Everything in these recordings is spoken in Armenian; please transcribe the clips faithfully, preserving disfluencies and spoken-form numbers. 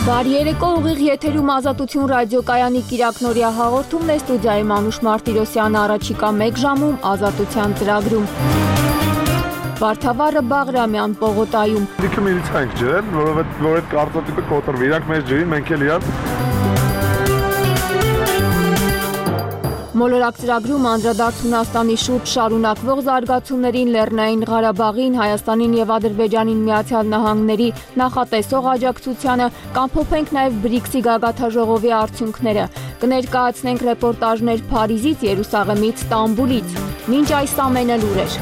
Բարի երեկո, ուղիղ եթերում Ազատություն ռադիոկայանի կիրակնօրյա հաղորդումն է, ստուդիայում Անուշ Մարտիրոսյանը, առաջիկա մեկ ժամում Ազատության ծրագրում։ Վարդավառը Բաղրամյան պողոտայում։ Ինքը միլիցիա ենք ջրել, որովհետև որ այդ կարծրատիպը կոտրվի, իրանք մեզ ջրին, մենք էլ իրար։ Մոլորակ ծրագրում անդրադարձ Հունաստանի շուրջ շարունակվող զարգացումներին, Լեռնային Ղարաբաղին, Հայաստանին եւ Ադրբեջանին Միացյալ Նահանգների նախատեսող աջակցությանը, կամփոփենք նաեւ բրիքսի գագաթաժողովի արդյունքները։ Կներկայացնենք ռեպորտաժներ Փարիզից, Երուսաղեմից, Ստամբուլից։ Մինչ այս ամենը լուրեր։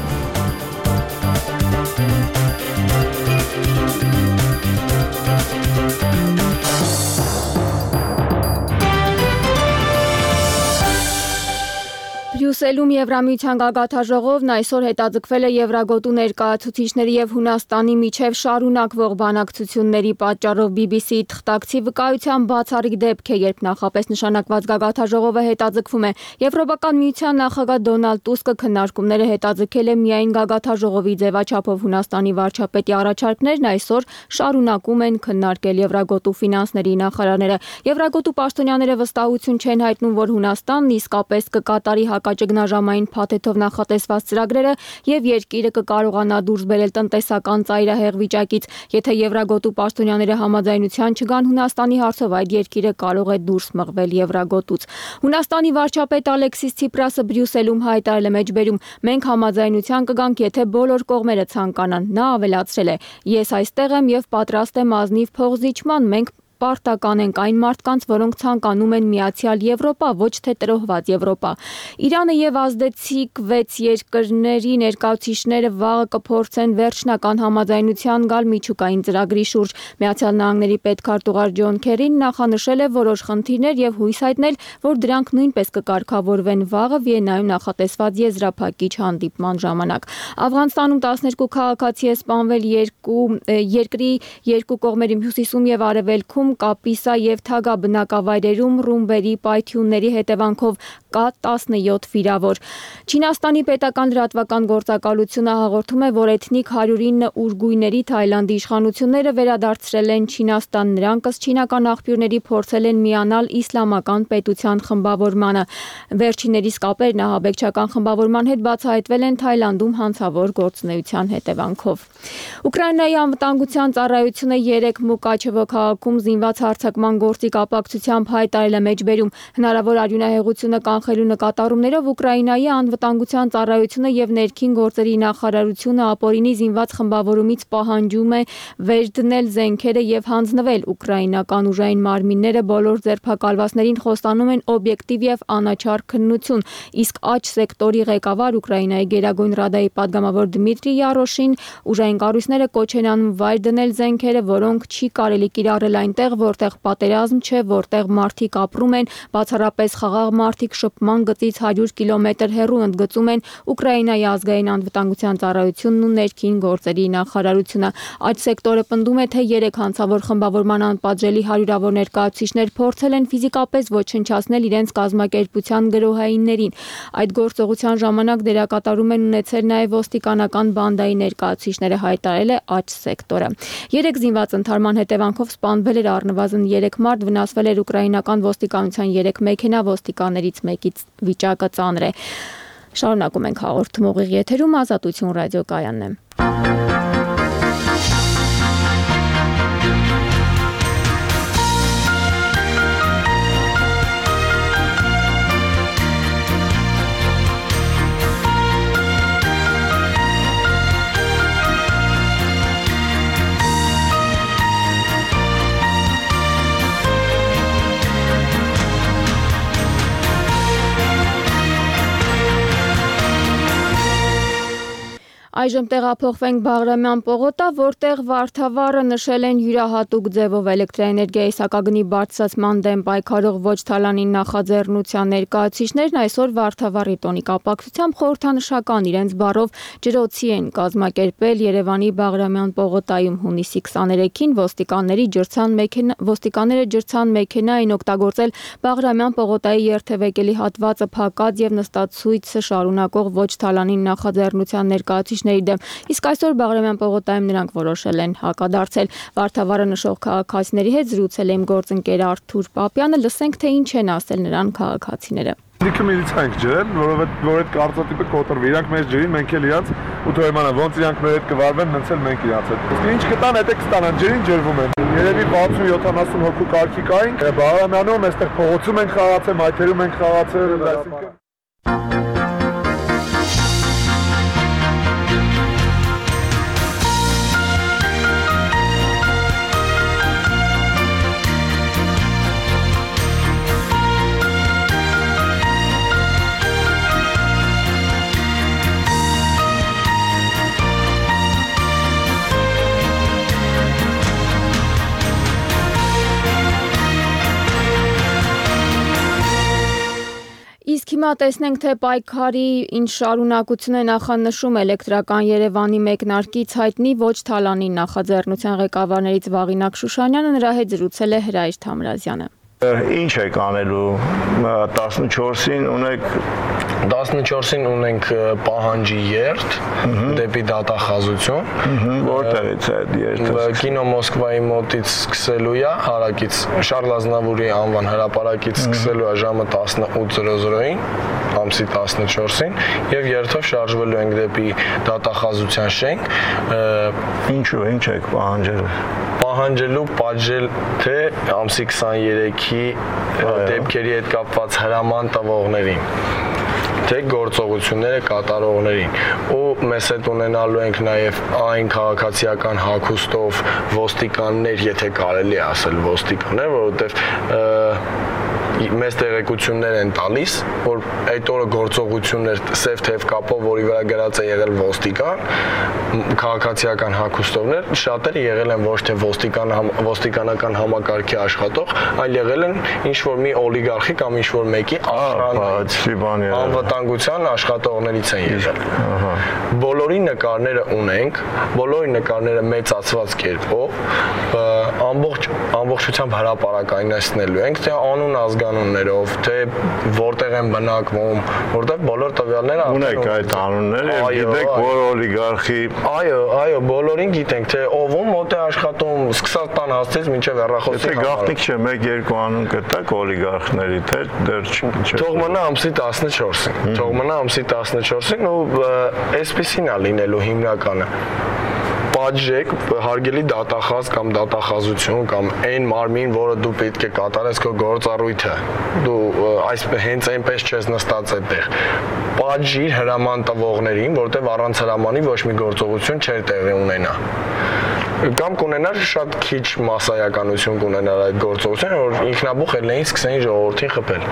Բրյուսելում Եվրամիության գագաթաժողովն այսօր հետաձգվել է Եվրագոտու ներկայացուցիչների եւ Հունաստանի միջև շարունակվող բանակցությունների պատճառով բի բի սի-ի թղթակցի վկայության բացառիկ դեպք է, երբ նախապես նշանակված գագաթաժողովը հետաձգվում է։ Եվրոպական միության նախագահ Դոնալդ Տուսկը քննարկումները հետաձգել է միայն գագաթաժողովի ձևաչափով։ Հունաստանի վարչապետի առաջարկներն այսօր շարունակում են քննարկել Եվրագոտու ֆինանսների նախարարները։ Եվրագոտու պաշտոնյաները վստահություն չեն հայտնում, որ Հունաստանն իսկապես կկատարի հակաճգնաժամային փաթեթով նախատեսված ծրագրերը եւ երկիրը կկարողանա դուրս բերել տնտեսական ծայրահեղ վիճակից։ Եթե Եվրագոտու պաշտոնյաները համաձայնության չգան Հունաստանի հարցով, այդ երկիրը կարող է դուրս մղվել Եվրագոտուց։ Հունաստանի վարչապետ Ալեքսիս Ցիպրասը Բրյուսելում հայտարարել է մեջբերում. «Մենք համաձայնության կգանք, եթե բոլոր կողմերը ցանկանան»։ Նա ավելացրել է. «Ես այստեղ եմ եւ պատրաստ եմ ազնիվ փոխզիջման, մենք պարտական ենք այն մարդկանց, որոնք ցանկանում են միացյալ Եվրոպա, ոչ թե տրոհված Եվրոպա»։ Իրանը եւ ազդեցիկ վեց երկրների ներկայացուցիչները վաղը կփորձեն վերջնական համաձայնության գալ միջուկային ծրագրի շուրջ։ Միացյալ Նահանգների պետքարտուղար Ջոն Քերին նախանշել է որոշ խնդիրներ եւ հույս հայտնել, որ դրանք նույնպես կկարգավորվեն վաղը Վիեննայում նախատեսված եզրափակիչ հանդիպման ժամանակ։ Աֆղանստանում տասներկու քաղաքացի է սպանվել երկու երկրի երկու կողմերի հյուսիսում եւ արևելքում Կապիսա եւ Թագա բնակավայրերում ռումբերի պայթյունների հետևանքով կա տասնյոթ վիրավոր։ Չինաստանի պետական լրատվական գործակալությունը հաղորդում է, որ էթնիկ հարյուր ինը ուրգույների Թայլանդի իշխանությունները վերադարձրել են Չինաստան։ Նրանք ըստ չինական աղբյուրների փորձել են միանալ իսլամական պետության խմբավորմանը։ Վերջիններիս կապերն ահաբեկչական խմբավորման հետ բացահայտվել են Թայլանդում հանցավոր գործունեության հետևանքով։ Ուկրաինայի անվտանգության ծառայությունը երեկ Մուկաչևո քաղաքում զինված հարձակման գործի կապակցությամբ հայտարարել է մեջբերում։ Հնարավոր արյունահեղությունը կանխելու նկատառումներով Ուկրաինայի անվտանգության ծառայությունը եւ ներքին գործերի նախարարությունը ապօրինի զինված խմբավորումից պահանջում է վերդնել զենքերը եւ հանձնվել։ Ուկրաինական ուժային մարմինները բոլոր ձերբակալվածներին խոստանում են օբյեկտիվ եւ անաչառ քննություն, իսկ աջ սեկտորի ղեկավար Ուկրաինայի Գերագույն ռադայի падգամավոր Դմիտրի Յարոշին ուժային կառույցները կոչ են անում վայր դնել զենքերը, որոնք չի կարելի կիրառել այնտեղ, որտեղ պատերազմ չէ, որտեղ մարդիկ ապրում են, բացառապես խաղաղ մարդիկ շփման գծից հարյուր կիլոմետր հեռու, ընդգծում են Ուկրաինայի ազգային անվտանգության ծառայությունն ու ներքին գործերի նախարարությունը։ Այդ սեկտորը պնդում է, թե երեք հանցավոր խմբավորման անպատժելի հարյուրավոր ներկայացուցիչներ փորձել են ֆիզիկապես ոչնչացնել իրենց կազմակերպության գրոհայիններին։ Այդ գործողության ժամանակ դերակատարում են ունեցել նաև ոստիկանական բանդայի ներկայացուցիչները, հայտարարել է աջ սեկտորը։ Երեք զինված ընդհարման հետևանքով սպանվել էր առնվազն երեք մարդ, վնասվել էր ուկրաինական ոստիկանության երեք մեքենա, ոստիկաններից մեկից վիճակը ծանր է։ Շարունակում ենք հաղորդում ուղիղ եթերում Ազատություն ռադիոկայանն է։ Այժմ տեղափոխվենք Բաղրամյան պողոտա, որտեղ Վարդավառը նշել են յուրահատուկ ձևով էլեկտրաէներգիայի սակագնի բարձրացման դեմ պայքարող ոչ թալանին նախաձեռնության ներկայացուցիչներն այսօր Վարդավառի տոնի կապակցությամբ խորհրդանշական իրենց բառով ջրոցի են կազմակերպել Երևանի Բաղրամյան պողոտայում հունիսի քսաներեքին ոստիկանների ջրցան մեքենա ոստիկանները ջրցան մեքենա էին օգտագործել Բաղրամյան պողոտայի երթևեկելի հատվածը փակած եւ նստացույց շարունակող ոչ թալանին նախաձեռնության ներկայացուցիչների ցուցիչների դեմ։ Իսկ այսօր Բաղրամյան պողոտայում նրանք որոշել են հակադարձել։ Վարդավառը նշող քաղաքացիների հետ զրուցել եմ գործընկեր Արթուր Պապյանը, լսենք թե ինչ են ասել նրան քաղաքացիները։ Լիքը միլիցիա ենք ջրել, որովհետեւ որ այդ կարծրատիպը կոտրվի, իրանք մեզ ջրին, մենք էլ իրանք ու թողեմանա ոնց իրանք մեր հետ կվարվեն, նենց էլ մենք իրանք հետ։ Իսկ ինչ կտան, այդ է կստանան, ջրին ջրվում են։ Երևի վաթսուն յոթանասուն հոգու կարգի կային, Բաղրամյանում այստեղ փողոցում ենք խաղացել, մայթերում ենք խաղացել, այսինքն Իսկ հիմա տեսնենք, թե պայքարի ինչ շարունակություն է նախանշում էլեկտրական Երևանի մեկնարկից հայտնի ոչ թալանի նախաձեռնության ղեկավարներից Վաղինակ Շուշանյանը, նրա հետ զրուցել է Հրայր Թամրազյանը։ Ինչ եք անելու տասնչորսին ունեք տասնչորսին ունենք պահանջի երթ դեպի դատախազություն, որտեղից է այդ երթը։ Կինո Մոսկվայի մոտից սկսելու է, հարակից Շարլ Ազնավուրի անվան հրապարակից սկսելու է ժամը տասնութ զրո զրոյին, ամսի տասնչորսին, եւ երթով շարժվելու ենք դեպի դատախազության շենք։ Ինչու, ինչ եք պահանջել։ Պահանջելու պատժել թե ամսի քսաներեքի դեպքերի հետ կապված հրաման տվողներին, թե գործողությունները կատարողներին, ու մեզ հետ ունենալու ենք նաև այն քաղաքացիական հագուստով ոստիկաններ, եթե կարելի է ասել ոստիկաններ, որովհետև մեզ տեղեկություններ են տալիս, որ այդ օրը գործողություններ սև թև կապով, որի վրա գրած է եղել ոստիկան, քաղաքացիական հագուստովներ, շատերը եղել են ոչ թե ոստիկան, ոստիկանական համակարգի աշխատող, այլ եղել են ինչ-որ մի օլիգարխի կամ ինչ-որ մեկի անվտանգության աշխատողներից են եղել։ Բոլորի նկարները ունենք, բոլորի նկարները մեծացված կերպով, ամբողջ ամբողջությամբ հրապարակայնացնելու ենք, թե անուն ազգանուններով, թե որտեղ են բնակվում, որտեղ բոլոր տվյալները ունեք այդ անունները եւ գիտեք որ օլիգարխի։ Այո, այո, բոլորին գիտենք, թե ով մոտ է աշխատում, սկսած տան հասցից մինչև հեռախոսի համար։ Եթե գաղտնիք չէ, մեկ-երկու անուն կտակ օլիգարխների, թե դեռ չէ։ Թող մնա ամսի տասնչորսին։ Թող մնա ամսի տասնչորսին ու այսպեսին է լինելու հիմնականը։ Պատժեք հարգելի դատախազ կամ դատախազություն կամ այն մարմին, որը դու պետք է կատարես քո գործառույթը, դու այս հենց այնպես չես նստած այդտեղ, պատժիր հրաման տվողներին, որտեղ առանց հրամանի ոչ մի գործողություն չէր տեղի ունենա, կամ կունենար շատ քիչ մասսայականություն կունենար այդ գործողությունը, որ ինքնաբուխ ելնեին սկսեին ժողովրդին խփել։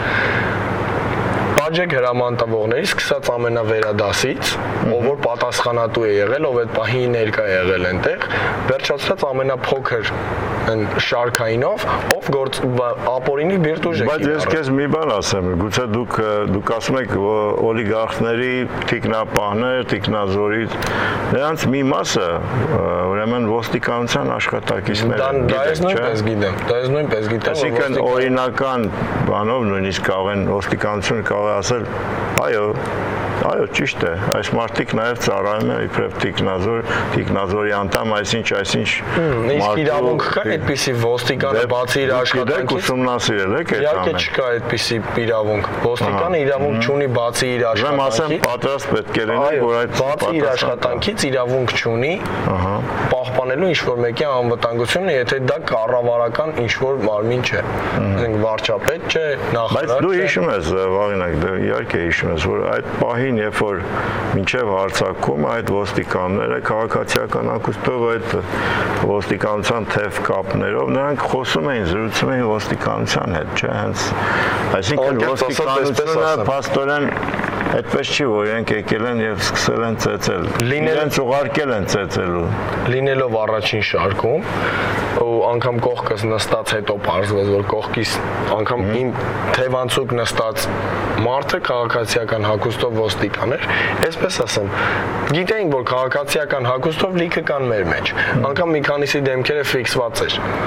Պատժեք հրաման տվողների, սկսած ամենավերադասից, ով որ պատասխանատու է եղել, ով այդ պահին ներկա է եղել այնտեղ, վերջացրած ամենափոքր շարքայինով, ով գործ ապօրինի բիրտուժ է։ Բայց ես քեզ մի բան ասեմ, գուցե դուք դուք ասում եք օլիգարխների թիկնապահներ, թիկնազորից, նրանց մի մասը ուրեմն ոստիկանության աշխատակիցներ են։ Դա ես նույնպես գիտեմ, դա ես նույնպես գիտեմ։ Այսինքն օրինական բանով նույնիսկ կարող են ոստիկանությունը կարող է ասել, այո, այո, ճիշտ է, այս մարդիկ նաև ծառայում են իբրև թիկնազոր, թիկնազորի անդամ, այսինչ, այսինչ իսկ իրավունք կա այդպիսի ոստիկանը բացի իր աշխատանքից ուսումնասիրել եք այդ իհարկե չկա այդպիսի իրավունք, ոստիկանը իրավունք չունի բացի իր աշխատանքից, պատրաստ պետք է լինի, որ այդ բացի իր աշխատանքից իրավունք չունի պահպանելու ինչ-որ մեկի անվտանգությունը, եթե դա կառավարական ինչ-որ մարմին չէ, ասենք վարչապետ չէ, նախարար չէ։ Բայց դու հիշում ես, Վաղինակ, դու իհարկե հիշում ես, որ այդ պահին, երբ որ մինչև հարձակումը այդ ոստիկանները քաղաքացիական հագուստով այդ ոստիկանության թև կապներով նրանք խոսում էին, զրուցում էին ոստիկանության հետ, չէ՞, հենց այսինքն ոստիկանությունը փաստորեն այդպես չի, որ իրենք եկել են եւ սկսել են ծեծել։ Իրենց ուղարկել են ծեծելու։ Լինելով առաջին շարքում ու անգամ կողքս նստած հետո բարձվեց, որ կողքից անգամ իմ թևանցուկ նստած մարդը քաղաքացիական հագուստով ոստիկան էր, այսպես ասեմ, գիտեինք, որ քաղաքացիական հագուստով լիքը կան մեր մեջ, անգամ մի քանիսի դեմքերը ֆիքսված էր,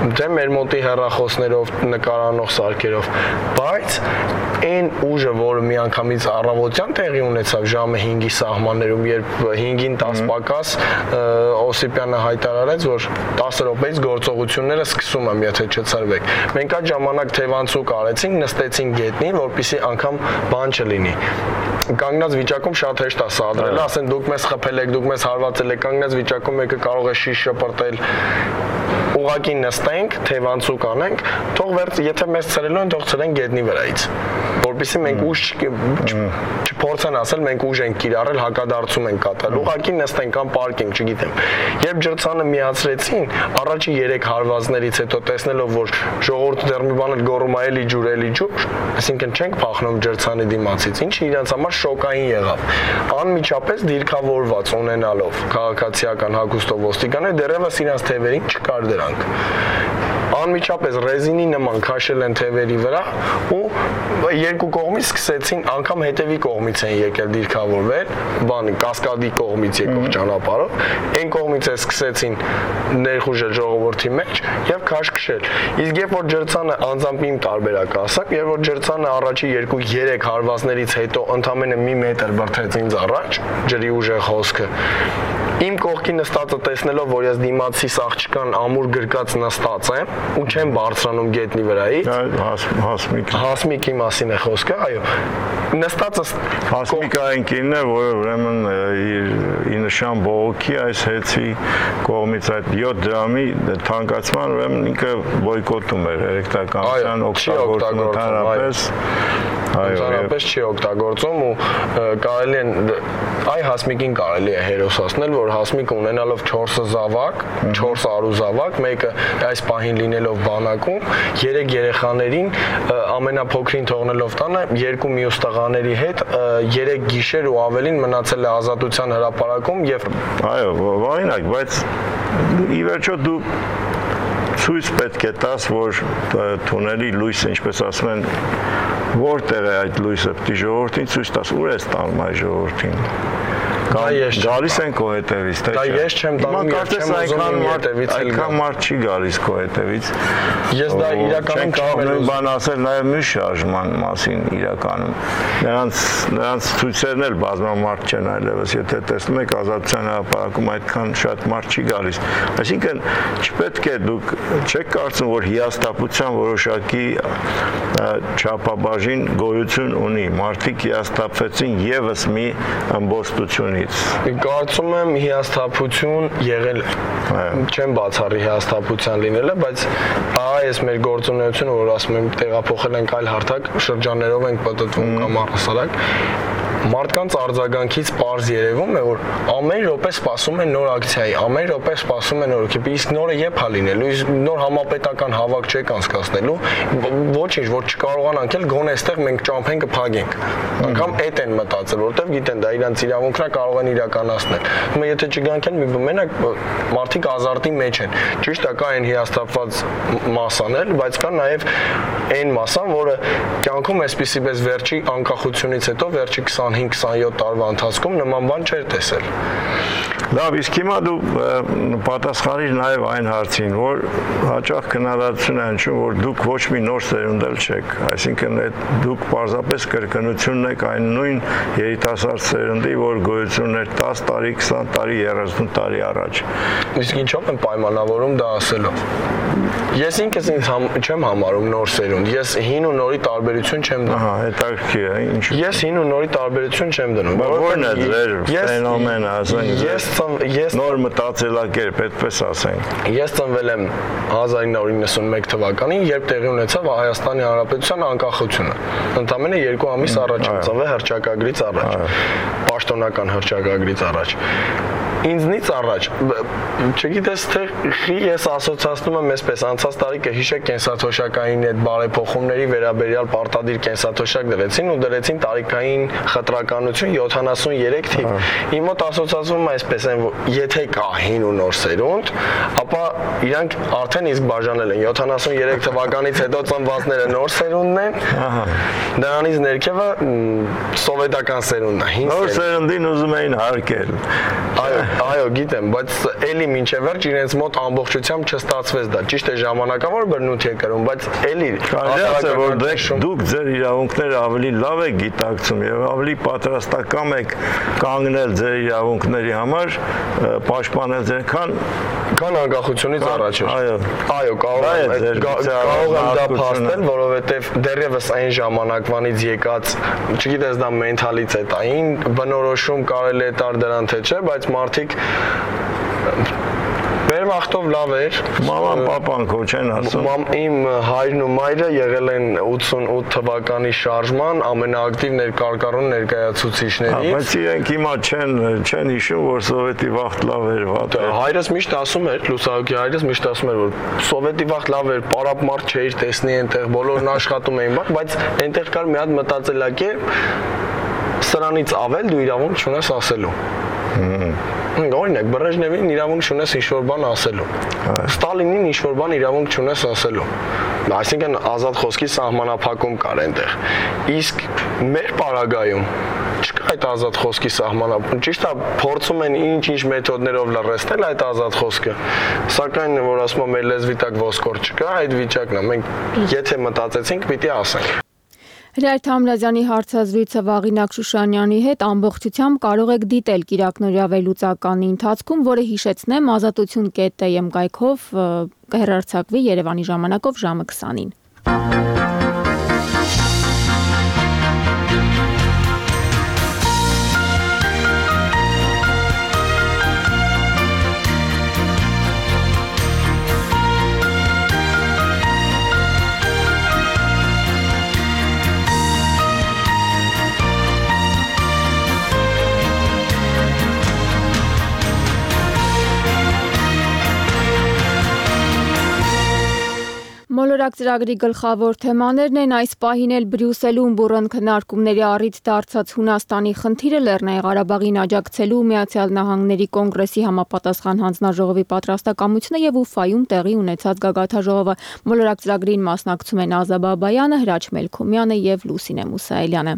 թե մեր մոտի հեռախոսներով, նկարանող սարքերով, բայց այն ուժը, որը միանգամից առավոտյան տեղի ունեցավ ժամը հինգի սահմաններում, երբ հինգին տասը պակաս Օսիպյանը հայտարարեց, որ տասը րոպեից գործողությունները սկսում եմ, եթե չցրվեք։ Մենք այդ ժամանակ թևանցուկ արեցինք, նստեցինք գետնին, որպեսզի անգամ բան չլինի։ Կանգնած վիճակում շատ հեշտ է սադրել, ասեն դուք մեզ խփել եք, դուք մեզ հարվածել եք, կանգնած վիճակում մեկը կարող է շիշ շպրտել։ Ուղղակի նստենք, թևանցուկ անենք, թող վերջ, եթե մեզ ցրելու են, թող ցրեն գետնի վրայից, որպեսզի մենք ուժ չփորձեն ասել, մենք ուժ ենք կիրառել, հակադարձում ենք կատարել, ուղղակի նստենք կամ պարկինգ, չգիտեմ։ Երբ ջրցանը միացրեցին, առաջի երեք հարվածներից հետո տեսնելով, որ ժողովուրդը դեռ մի բան էլ գոռում է, էլի ջուր, էլի ջուր, այսինքն չենք փախնում ջրցանի դիմացից, ինչը իրենց համար շոկային եղավ։ Անմիջապես դիրքավորված ունենալով քաղաքացիական հագուստով ոստիկանները դեռևս իրենց թևերին չկար դրանք։ Անմիջապես ռեզինի նման քաշել են թևերի վրա ու երկու կողմից սկսեցին, անգամ հետևի կողմից են եկել դիրքավորվել, բան կասկադի կողմից եկող ճանապարհով, այն կողմից է սկսեցին ներխուժել ժողովրդի մեջ եւ քաշքշել։ Իսկ երբ որ ջրցանը անձամբ իմ տարբերակը ասակ, երբ որ ջրցանը առաջի երկու երեք հարվածներից հետո ընդամենը մի մետր բրթեց ինձ առաջ, ջրի ուժեղ հոսքը, իմ կողքի նստածը տեսնելով, որ ես դիմացի աղջկան ամուր գրկած նստած եմ ու չեմ բարձրանում գետնի վրայից, Հասմիկ Հասմիկի մասին է խոսքը, այո, նստածը Հասմիկ այն կինն է, որը ուրեմն իր նշան բողոքի այս հեծի կողմից այդ յոթ դրամի թանկացման ուրեմն ինքը բոյկոտում էր երեքտականության օգտագործում ընդհանրապես Ընդհանրապես չի օգտագործում ու կարելի է այ Հասմիկին կարելի է հերոսացնել, որ Հասմիկը ունենալով չորս զավակ, չորս արուզավակ, մեկը այս պահին լինելով բանակում, երեք երեխաներին ամենափոքրին թողնելով տանը, երկու մյուս տղաների հետ երեք գիշեր ու ավելին մնացել է Ազատության հրապարակում եւ այո, օրինակ, բայց ի վերջո դու ցույց պետք է տաս, որ թունելի լույսը, ինչպես ասում են, որտեղ է այդ լույսը, պիտի ժողովրդին ցույց տաս, ուր է ստանում այդ ժողովրդին։ Գալիս են քո հետևից, թե չէ։ Դա ես չեմ տանում, ես չեմ ուզում իմ հետևից էլ գալ։ Այդքան մարդ չի գալիս քո հետևից։ Ես դա իրականում կարող եմ բան ասել նաև մյուս շարժման մասին իրականում։ Նրանց նրանց ցույցերն էլ բազմամարդ չեն այլևս, եթե տեսնում եք Ազատության հրապարակում այդքան շատ մարդ չի գալիս։ Այսինքն չպետք է դուք չեք կարծում, որ հիասթափության որոշակի չափաբաժին գոյություն ունի։ Մարդիկ հիասթափվեցին եւս մի ըմբոստությունից։ Կարծում եմ հիասթափություն եղել է։ Չեմ բացառի հիասթափության լինելը, բայց ահա այս մեր գործունեությունը, որ ասում եմ տեղափոխել ենք այլ հարթակ, շրջաններով ենք պատտվում կամ առհասարակ, մարդկանց արձագանքից պարզ երևում է, որ ամեն րոպե սպասում են նոր ակցիայի, ամեն րոպե սպասում են նոր կեպի, իսկ նորը երբ է լինելու, իսկ նոր համապետական հավաք չեք անցկացնելու, ոչինչ, որ չկարողանանք էլ գոնե այստեղ մենք ճամփեն կփակենք։ Անգամ այդ են մտածել, որովհետև գիտեն դա իրանց իրավունքն է, կարող են իրականացնել։ Հիմա եթե չգանք են մի մենակ մարդիկ ազարտի մեջ են։ Ճիշտ է, կա այն հիասթափված մասան էլ, բայց կա նաև այն մասան, որը կյանքում այսպիսի պես վերջի անկախությունից հետո վերջի քսանհինգ քսանյոթ տարվա ընթացքում նման բան չէր տեսել։ Լավ, իսկ հիմա դու պատասխանիր նաև այն հարցին, որ հաճախ քննադատություն է հնչում, որ դուք ոչ մի նոր սերունդ էլ չեք, այսինքն դուք պարզապես կրկնությունն եք այն նույն երիտասարդ սերնդի, որ գոյություն էր տասը տարի, քսան տարի, երեսուն տարի առաջ։ Իսկ ինչով եմ պայմանավորում դա ասելով։ Ես ինքս ինձ չեմ համարում նոր սերունդ, ես հին ու նորի տարբերություն չեմ դնում։ Ահա, հետաքրքիր է, ինչ։ Ես հին ու նորի տարբերություն չեմ դնում։ Որն է ձեր ֆենոմենը, ասենք, ես նոր մտածելակերպ, այդպես ասենք։ Ես ծնվել եմ հազար ինը հարյուր իննսունմեկ թվականին, երբ տեղի ունեցավ Հայաստանի Հանրապետության անկախությունը։ Ընդամենը երկու ամիս առաջ եմ ծնվել հռչակագրից առաջ, պաշտոնական հռչակագրից առաջ։ Ինձնից առաջ, չգիտես թե խի ես ասոցացնում եմ այսպես, անցած տարի կհիշեք կենսաթոշակային այդ բարեփոխումների վերաբերյալ պարտադիր կենսաթոշակ դրեցին ու դրեցին տարիքային խտրականություն յոթանասուներեք թիվ։ Իմ մոտ ասոցացվում է այսպես են, եթե կա հին ու նոր սերունդ, ապա իրանք արդեն իսկ բաժանել են յոթանասուներեք թվականից հետո ծնվածները նոր սերունդն են, դրանից ներքևը սովետական սերունդն է, հին նոր սերունդին ուզում էին հարկել։ Այո, այո, գիտեմ, բայց էլի մինչև վերջ իրենց մոտ ամբողջությամբ չստացվեց դա։ Ճիշտ է ժամանակավոր բռնութ է կրում, բայց էլի Կարելի է որ դուք ձեր իրավունքները ավելի լավ եք գիտակցում եւ ավելի պատրաստական եք կանգնել ձեր իրավունքների համար, պաշտպանել ձեր քան քան անկախությունից առաջ էր։ Այո, այո, կարող եմ կարող եմ դա փաստել, որովհետեւ դեռևս այն ժամանակվանից եկած, չգիտես դա մենթալիտետային բնորոշում կարելի է տալ դրան թե չէ, բայց մարդիկ Վերմախտով լավ էր։ Մաման, պապան քո չեն ասում։ Մամ իմ հայրն ու մայրը եղել են ութսունութ թվականի շարժման ամենաակտիվ ներկարկառուն ներկայացուցիչների։ Բայց իրենք հիմա չեն չեն հիշում, որ սովետի վաղտ լավ էր, վատ էր։ Հայրս միշտ ասում էր, լուսահոգի հայրս միշտ ասում էր, որ սովետի վաղտ լավ էր, պարապ մարդ չէր, տեսնի այնտեղ բոլորն աշխատում էին, բայց այնտեղ կար մի հատ մտածելակերպ, սրանից ավել դու իրավունք չունես ասելու։ Օրինակ Բրեժնևին իրավունք չունես ինչ-որ բան ասելու։ Ստալինին ինչ-որ բան իրավունք չունես ասելու։ Այսինքն ազատ խոսքի սահմանափակում կար այնտեղ։ Իսկ մեր պարագայում չկա այդ ազատ խոսքի սահմանափակում։ Ճիշտ է, փորձում են ինչ-ինչ մեթոդներով լռեցնել այդ ազատ խոսքը։ Սակայն որ ասում եմ մեր լեզվի տակ ոսկոր չկա, այդ վիճակն է։ Մենք եթե մտածեցինք, պիտի ասենք։ Հրայր Թամրազյանի հարցազրույցը Վաղինակ Շուշանյանի հետ ամբողջությամբ կարող եք դիտել Կիրակնօրյա վերլուծականի ընթացքում, որը հիշեցնեմ ազատություն կետ տի էմ կայքով կհեռարձակվի Երևանի ժամանակով ժամը քսանին։ Մոլորակ ծրագրի գլխավոր թեմաներն են այս պահին էլ Բրյուսելում բուռն քննարկումների առիթ դարձած Հունաստանի խնդիրը, Լեռնային Ղարաբաղին աջակցելու Միացյալ Նահանգների կոնգրեսի համապատասխան հանձնաժողովի պատրաստակամությունը եւ Ուֆայում տեղի ունեցած գագաթաժողովը։ Մոլորակ ծրագրին մասնակցում են Ազա Բաբայանը, Հրաչ Մելքումյանը եւ Լուսինե Մուսայելյանը։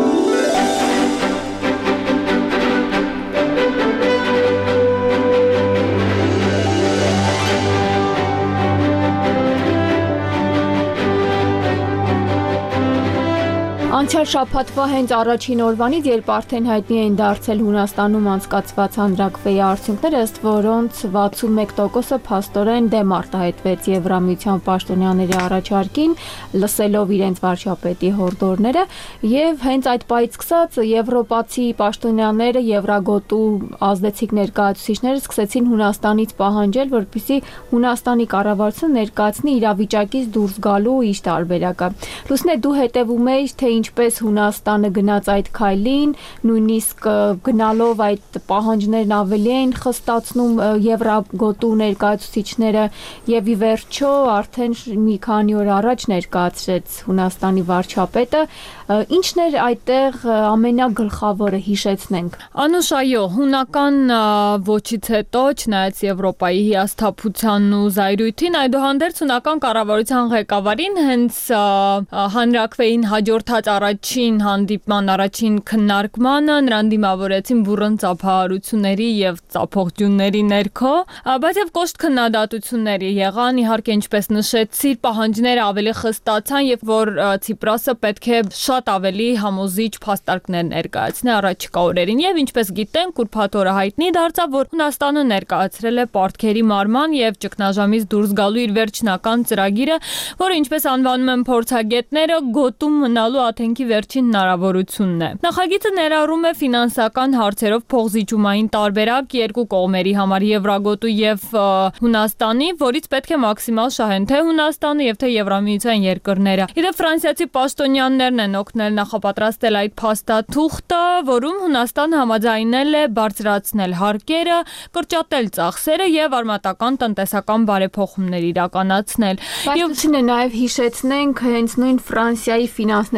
Անցյալ շաբաթվա հենց առաջին օրվանից, երբ արդեն հայտնի էին դարձել Հունաստանում անցկացված հանրաքվեի արդյունքները, ըստ որոնց վաթսունմեկ տոկոսը փաստորեն դեմ արտահայտվեց Եվրամիության պաշտոնյաների առաջարկին, լսելով իրենց վարչապետի հորդորները, եւ հենց այդ պահից սկսած եվրոպացի պաշտոնյաները, Եվրագոտու ազդեցիկ ներկայացուցիչները սկսեցին Հունաստանից պահանջել, որպեսզի Հունաստանի կառավարությունը ներկայացնի իրավիճակից դուրս գալու իր տարբերակը։ Լուսնե, դու հետևում ես, թե ինչպես Հունաստանը գնաց այդ քայլին, նույնիսկ գնալով այդ պահանջներն ավելի են խստացնում Եվրագոտու ներկայացուցիչները եւ ի վերջո արդեն մի քանի օր առաջ ներկայացրեց Հունաստանի վարչապետը, ինչն էր այդտեղ ամենագլխավորը, հիշեցնենք։ Անուշ, այո, հունական ոչից հետո, չնայած Եվրոպայի հիասթափությանն ու զայրույթին, այդուհանդերձ հունական կառավարության ղեկավարին հենց հանրաքվեին հաջորդած առաջին հանդիպման, առաջին քննարկմանը նրան դիմավորեցին բուռն ծափահարությունների եւ ծափողջունների ներքո, բայց եւ կոշտ քննադատությունների եղան, իհարկե ինչպես նշեցի, պահանջները ավելի խստացան եւ որ Ցիպրասը պետք է շատ ավելի համոզիչ փաստարկներ ներկայացնի առաջիկա օրերին եւ ինչպես գիտենք, ուրբաթ օրը հայտնի դարձավ, որ Հունաստանը ներկայացրել է պարտքերի մարման եւ ճգնաժամից դուրս գալու իր վերջնական ծրագիրը, որը ինչպես անվանում են փորձագետները, գոտում մնալու աթենքի վերջին հնարավորությունն է։ Նախագիծը ներառում է ֆինանսական հարցերով փոխզիջումային տարբերակ երկու կողմերի համար, Եվրագոտու եւ Հունաստանի, որից պետք է մաքսիմալ շահեն թե Հունաստանը եւ թե Եվրամիության երկրները։ Իդեպ ֆրանսիացի պաշտոնյաներն են օգնել նախապատրաստել այդ փաստաթուղթը, որում Հունաստանը համաձայնել է բարձրացնել հարկերը, կրճատել ծախսերը եւ արմատական տնտեսական բարեփոխումներ իրականացնել։ Եւ ցինը նաեւ հիշեցնենք հենց նույն Ֆրանսիայի ֆինանսների նախարար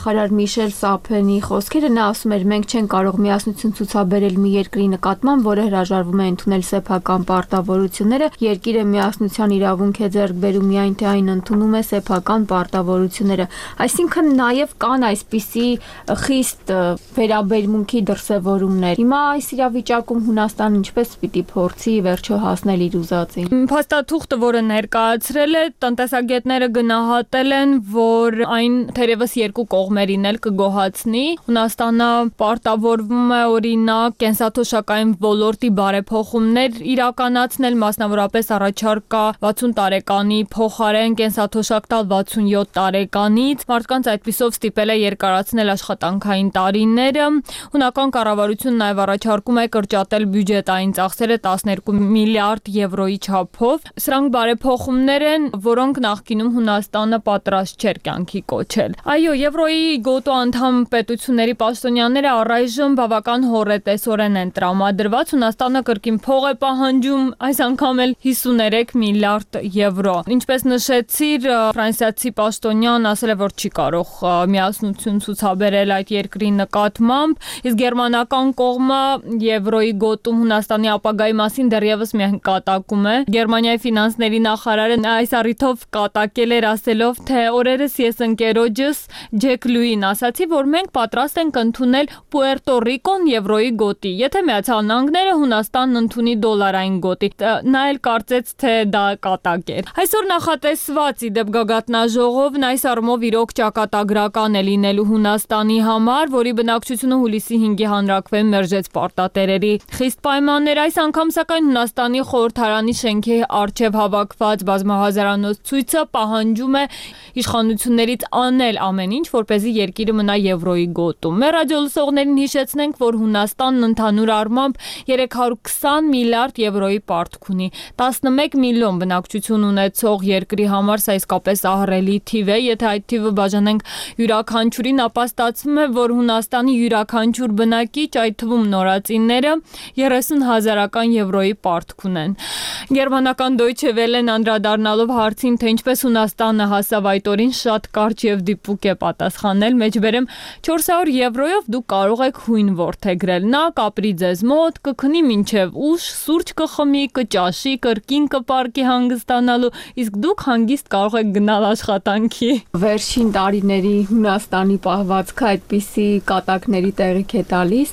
նախարար Միշել Սափենի խոսքերը, նա ասում էր, մենք չենք կարող միասնություն ցուցաբերել մի երկրի նկատմամբ, որը հրաժարվում է ընդունել սեփական պարտավորությունները, երկիրը միասնության իրավունք է ձեռք բերում միայն թե այն ընդունում է սեփական պարտավորությունները։ Այսինքն նաև կան այսպիսի խիստ վերաբերմունքի դրսևորումներ։ Հիմա այս իրավիճակում Հունաստանը ինչպես պիտի փորձի վերջո հասնել իր ուզածին։ Փաստաթուղթը, որը ներկայացրել է, տնտեսագետները գնահատել են, որ այն թերևս երկու կողմերին էլ կգոհացնի։ Հունաստանը պարտավորվում է օրինակ կենսաթոշակային ոլորտի բարեփոխումներ իրականացնել, մասնավորապես առաջարկ կա վաթսուն տարեկանի փոխարեն կենսաթոշակ տալ վաթսունյոթ տարեկանից։ Մարդկանց այդպիսով ստիպել է երկարացնել աշխատանքային տարիները։ Հունական կառավարությունն նաև առաջարկում է կրճատել բյուջետային ծախսերը տասներկու միլիարդ եվրոյի չափով։ Սրանք բարեփոխումներ են, որոնք նախկինում Հունաստանը պատրաստ չէր կյանքի կոչել։ Այո, Եվրոյի գոտու անդամ պետությունների պաշտոնյաները առայժմ բավական հոռետեսորեն են տրամադրված։ Հունաստանը կրկին փող է պահանջում, այս անգամ էլ հիսուներեք միլիարդ եվրո։ Ինչպես նշեցիր, ֆրանսիացի պաշտոնյան ասել է, որ չի կարող միասնություն ցուցաբերել այդ երկրի նկատմամբ, իսկ գերմանական կողմը Եվրոյի գոտում Հունաստանի ապագայի մասին դեռևս միայն կատակում է։ Գերմանիայի ֆինանսների նախարարը այս առիթով կատակել էր ասելով, թե օրերս ես ընկերոջս Ջեք Լուին ասացի, որ մենք պատրաստ ենք ընդունել Պուերտո Ռիկոն Եվրոյի գոտի, եթե Միացյալ Նահանգները Հունաստանն ընդունի դոլարային գոտի։ Նա էլ կարծեց, թե դա կատակ էր։ Այսօր նախատեսված ի դեպ գագաթնաժողովն այս առումով իրոք ճակատագրական է լինելու Հունաստանի համար, որի բնակչությունը հուլիսի հինգի հանրաքվեն մերժեց պարտատերերի խիստ պայմաններ։ Այս անգամ սակայն Հունաստանի խորհրդարանի շենքի առջև հավաքված բազմահազարանոց ցույցը պահանջում է իշխանություններից անել ամեն ինչ, որպեսզի երկիրը մնա Եվրոյի գոտում։ Մեր ռադիոլսողներին հիշեցնենք, որ Հունաստանն ընդհանուր առմամբ երեք հարյուր քսան միլիարդ եվրոյի պարտք ունի։ տասնմեկ միլիոն բնակչություն ունեցող երկրի համար սա իսկապես ահռելի թիվ է։ Եթե այդ թիվը բաժանենք յուրաքանչյուրին, ապա ստացվում է, որ Հունաստանի յուրաքանչյուր բնակիչ, այդ թվում նորածինները, երեսուն հազարական եվրոյի պարտք ունեն։ Գերմանական Deutsche Welle-ն անդրադառնալով հարցին, թե ինչպես Հունաստանը հասավ այդ օրին, շատ կարճ եւ դիպուկ է պատասխանել, մեջբերեմ չորս հարյուր եվրոյով դուք կարող եք հույն ворթեգրել։ Նա կապրի ձեզ մոտ, կքնի մինչև ուշ, սուրճ կխմի, կճաշի, կրկին կպարկի հանգստանալու, իսկ դուք հանգիստ կարող եք գնալ աշխատանքի։ Վերջին տարիների Հունաստանի պահվածքը այդպիսի կատակների տեղիք է տալիս,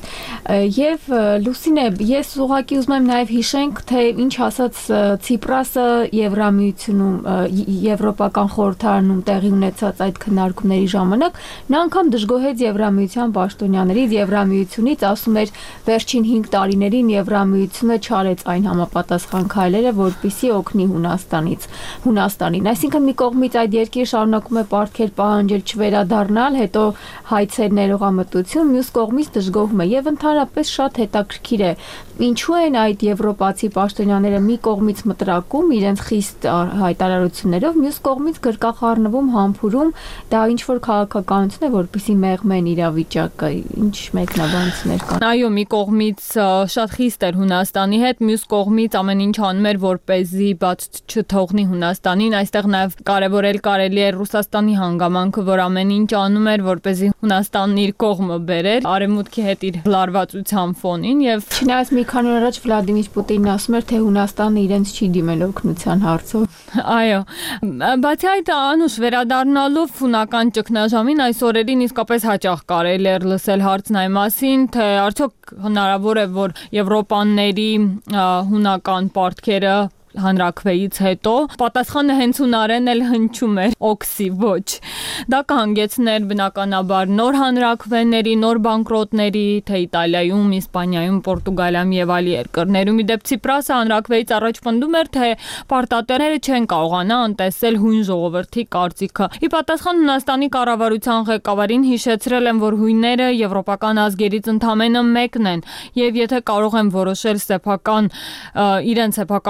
եւ Լուսինե, ես ուղղակի ուզում եմ նաեւ հիշենք, թե ինչ ասաց Ցիպրասը Եվրամիությունում, Եվրոպական խորհրդարանում տեղի ունեցած այդ քննարկումների ժամանակ, նա անգամ դժգոհեց Եվրամիության պաշտոնյաներից, Եվրամիությունից, ասում էր վերջին հինգ տարիներին Եվրամիությունը չարեց այն համապատասխան քայլերը, որպեսզի օգնի Հունաստանից, Հունաստանին։ Այսինքն մի կողմից այդ երկիրը շարունակում է պարտքեր պահանջել չվերադառնալ, հետո հայցեր ներողամտություն, մյուս կողմից դժգոհում է եւ ընդհանրապես շատ հետաքրքիր է ինչու են այդ եվրոպացի պաշտոնյաները մի կողմից մտրակում իրենց խիստ հայտարարություններով, մյուս կողմից գրկախառնվում, համբուրում, դա ինչ որ քաղաքականություն է, որպեսզի մեղմեն իրավիճակը, ինչ մեկնաբանություններ կան։ Այո, մի կողմից շատ խիստ էր Հունաստանի հետ, մյուս կողմից ամեն ինչ անում էր, որպեսզի բաց չթողնի Հունաստանին, այստեղ նաև կարևորել կարելի է Ռուսաստանի հանգամանքը, որ ամեն ինչ անում էր, որպեսզի Հունաստանն իր կողմը բերեր, արևմուտքի հետ իր լարվածության ֆոնին եւ չնայած մի քանի օր առաջ Վլադիմիր Պուտինն ասում էր, թե Հունաստանը իրենց չի դիմել օգնության հարցով։ Այո, բացի այդ, Անուշ, վերադառնալով հունական ճգնաժամին, այս օրերին իսկապես հաճախ կարելի էր լսել հարցն այն մասին, թե արդյոք հնարավոր է, որ եվրոպաների հունական պարտքերը հանրաքվեից հետո պատասխանը հենց հունարեն էլ հնչում էր օքսի ոչ։ Դա կհանգեցներ բնականաբար նոր հանրաքվեների, նոր բանկրոտների, թե Իտալիայում, Իսպանիայում, Պորտուգալիայում եւ այլ երկրներում։ Իդեպ Ցիպրասը հանրաքվեից առաջ պնդում էր, թե պարտատերերը չեն կարողանա անտեսել հույն ժողովրդի կարծիքը։ Ի պատասխան Հունաստանի կառավարության ղեկավարին հիշեցրել են, որ հույները եվրոպական ազգերից ընդամենը մեկն են եւ եթե կարող են որոշել սեփական իրենց սեփական երկրի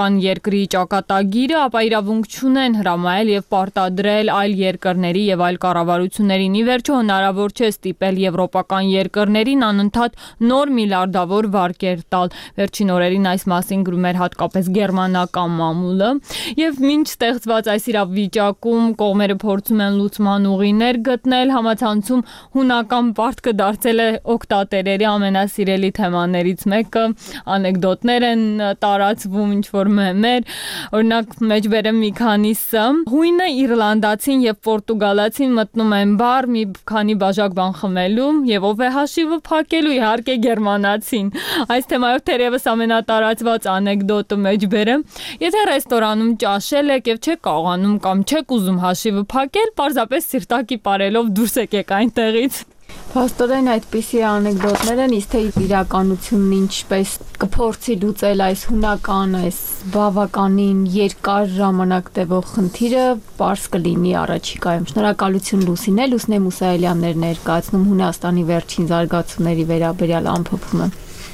երկրի ճակատագիրը, ապա իրավունք չունեն հրամայել եւ պարտադրել այլ երկրների եւ այլ կառավարություններին։ Ի վերջո հնարավոր չէ ստիպել եվրոպական երկրներին անընդհատ նոր միլիարդավոր վարկեր տալ։ Վերջին օրերին այս մասին գրում էր հատկապես գերմանական մամուլը, եւ մինչ ստեղծված այս իրավիճակում կողմերը փորձում են լուծման ուղիներ գտնել, համացանցում հունական պարտքը դարձել է օգտատերերի ամենասիրելի թեմաներից մեկը, անեկդոտներ են տարածվում, ինչ-որ մեմեր, օրինակ մեջբերեմ մի քանիսը, հույնը իռլանդացին եւ պորտուգալացին մտնում են բար մի քանի բաժակ բան խմելու եւ ով է հաշիվը փակելու, իհարկե գերմանացին։ Այս թեմայով թերևս ամենատարածված անեկդոտը մեջբերեմ, եթե ռեստորանում ճաշել եք եւ չեք կարողանում կամ չեք ուզում հաշիվը փակել, պարզապես սիրտակի ապարելով դուրս եկեք այնտեղից։ Փաստորեն այդպիսի անեկդոտներ են, իսկ թե իրականությունն ինչպես կփորձի լուծել այս հունական, այս բավականին երկար ժամանակ տևող խնդիրը, պարզ կլինի առաջիկայում։ Շնորհակալություն Լուսինե, Լուսինե Մուսայելյաններ ներկայացնում Հունաստանի վերջին զարգացումների վերաբերյալ ամփոփումը։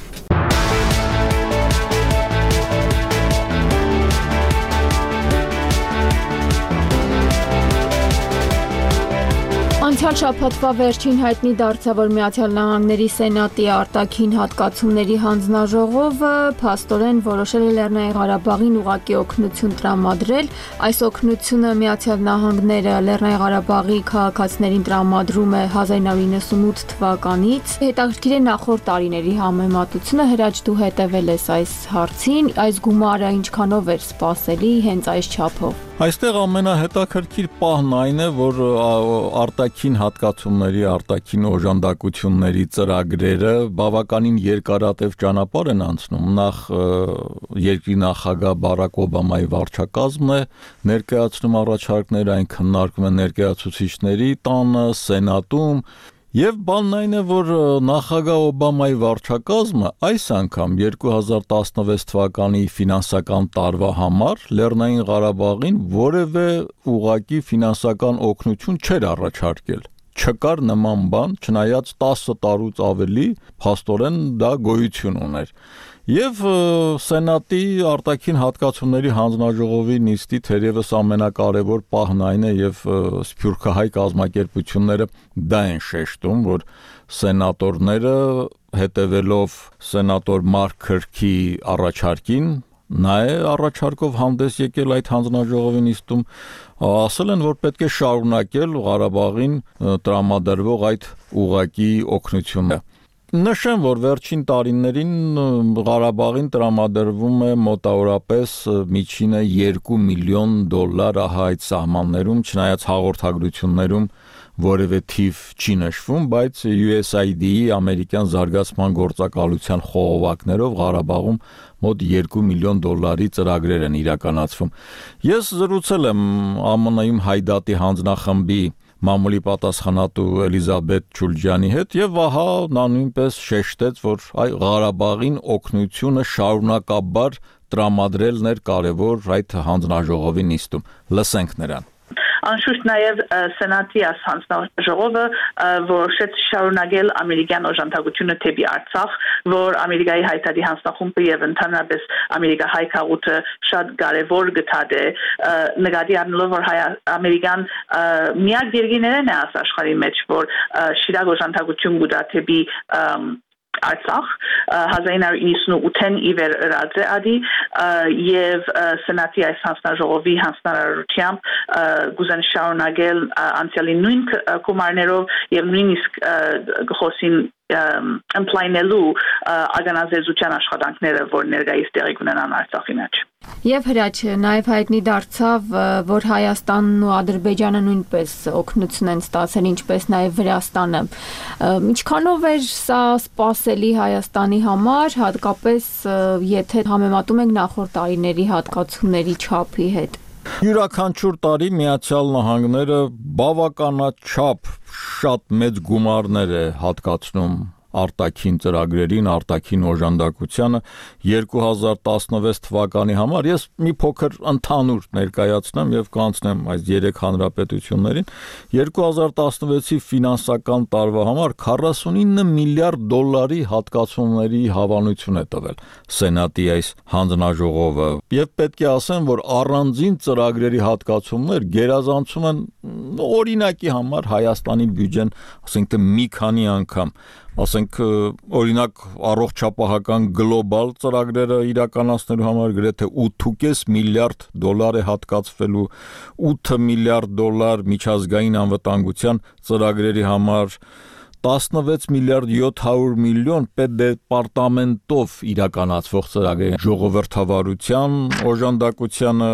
Անցյալ շաբաթվա վերջին հայտնի դարձավ, որ Միացյալ Նահանգների Սենատի արտաքին հատկացումների հանձնաժողովը փաստորեն որոշել է Լեռնային Ղարաբաղին ուղղակի օգնություն տրամադրել։ Այս օգնությունը Միացյալ Նահանգները Լեռնային Ղարաբաղի քաղաքացիներին տրամադրում է հազար նույնսուն իննսունութ թվականից։ Հետաքրքիր է նախորդ տարիների համեմատությունը, Հրաչ դու հետևել ես այս հարցին, այս գումարը ինչքանով էր սպասելի հենց այս չափով։ Այստեղ ամենահետաքրքիր պահն այն է, որ արտաքին հատկացումների, արտաքին օժանդակությունների ծրագրերը բավականին երկարատև ճանապարհ են անցնում։ Նախ երկրի նախագահ Բարակ Օբամայի վարչակազմն է ներկայացնում առաջարկները, այն քննարկվում է ներկայացուցիչների տանը, Սենատում։ Եվ բանն այն է, որ նախագահ Օբամայի վարչակազմը այս անգամ երկու հազար տասնվեց թվականի ֆինանսական տարվա համար Լեռնային Ղարաբաղին որևէ ուղղակի ֆինանսական օգնություն չէր առաջարկել։ Չկար նման բան, չնայած տասը տարուց ավելի փաստորեն դա գոյություն ուներ։ Եվ Սենատի արտաքին հատկացումների հանձնաժողովի նիստի թերևս ամենակարևոր պահն այն է եւ սփյուռքահայ կազմակերպությունները դա են շեշտում, որ սենատորները հետևելով սենատոր Մարկ Քըրքի առաջարկին, նա է առաջարկով հանդես եկել այդ հանձնաժողովի նիստում, ասել են, որ պետք է շարունակել Ղարաբաղին տրամադրվող այդ ուղղակի օգնությունը։ Նշեմ, որ վերջին տարիներին Ղարաբաղին տրամադրվում է մոտավորապես միջինը երկու միլիոն դոլար, ահա այդ սահմաններում, չնայած հաղորդագրություններում որևէ թիվ չի նշվում, բայց յու էս այ դի-ի ամերիկյան զարգացման գործակալության խողովակներով Ղարաբաղում մոտ երկու միլիոն դոլարի ծրագրեր են իրականացվում։ Ես զրուցել եմ Α M N-ում Հայդատի հանձնախմբի մամուլի պատասխանատու Էլիզաբեթ Չուլջյանի հետ եւ ահա նա նույնպես շեշտեց, որ այ Ղարաբաղին օգնությունը շարունակաբար տրամադրելն էր կարևոր այդ հանձնաժողովի նիստում։ Լսենք նրան։ Անշուշտ նաև Սենատի հանձնաժողովը որոշեց շարունակել ամերիկյան օժանդակությունը դեպի Արցախ, որ Ամերիկայի հայտարարի հանձնախումբը եւ ընդհանրապես Ամերիկա-հայ քաղաքը շատ կարևոր գտած է, նկատի առնելով, որ ամերիկան միակ երկիրներն է աշխարհի մեջ, որ շիրակ օժանդակություն կուտա դեպի Արցախ հազար նույնսուն իննսունութ-ին ի վեր ըրած է ադի եւ Սենատի այս հանձնաժողովի հանձնարարությամբ գուզեն շարունակել անցյալի նույն գումարներով եւ նույնիսկ խոսին ընդլայնելու ագանազերծության աշխատանքները, որ ներկայիս տեղի կունենան Արցախի մեջ։ Եվ Հրաչ, նաև հայտնի դարձավ, որ Հայաստանն ու Ադրբեջանը նույնպես օգնություն են ստացել, ինչպես նաև Վրաստանը։ Ինչքանով էր սա սպասելի Հայաստանի համար, հատկապես եթե համեմատում ենք նախորդ տարիների հատկացումների չափի հետ։ Յուրաքանչյուր տարի Միացյալ Նահանգները բավականաչափ շատ մեծ գումարներ է հատկացնում արտաքին ծրագրերին, արտաքին օժանդակությանը երկու հազար տասնվեց թվականի համար ես մի փոքր ընդհանուր ներկայացնեմ եւ կանցնեմ այս երեք հանրապետություններին երկու հազար տասնվեցի ֆինանսական տարվա համար քառասունինը միլիարդ դոլարի հատկացումների հավանություն է տվել Սենատի այս հանձնաժողովը եւ պետք է ասեմ, որ առանձին ծրագրերի հատկացումներ գերազանցում են օրինակի համար Հայաստանի բյուջեն, ասենք թե մի քանի անգամ, ասենք օրինակ առողջապահական գլոբալ ծրագրերը իրականացնելու համար գրեթե ութ ու կես միլիարդ դոլար է հատկացվելու, ութ միլիարդ դոլար միջազգային անվտանգության ծրագրերի համար տասնվեց միլիարդ յոթ հարյուր միլիոն պետդեպարտամենտով իրականացվող ծրագրերի ժողովրդավարության օժանդակությանը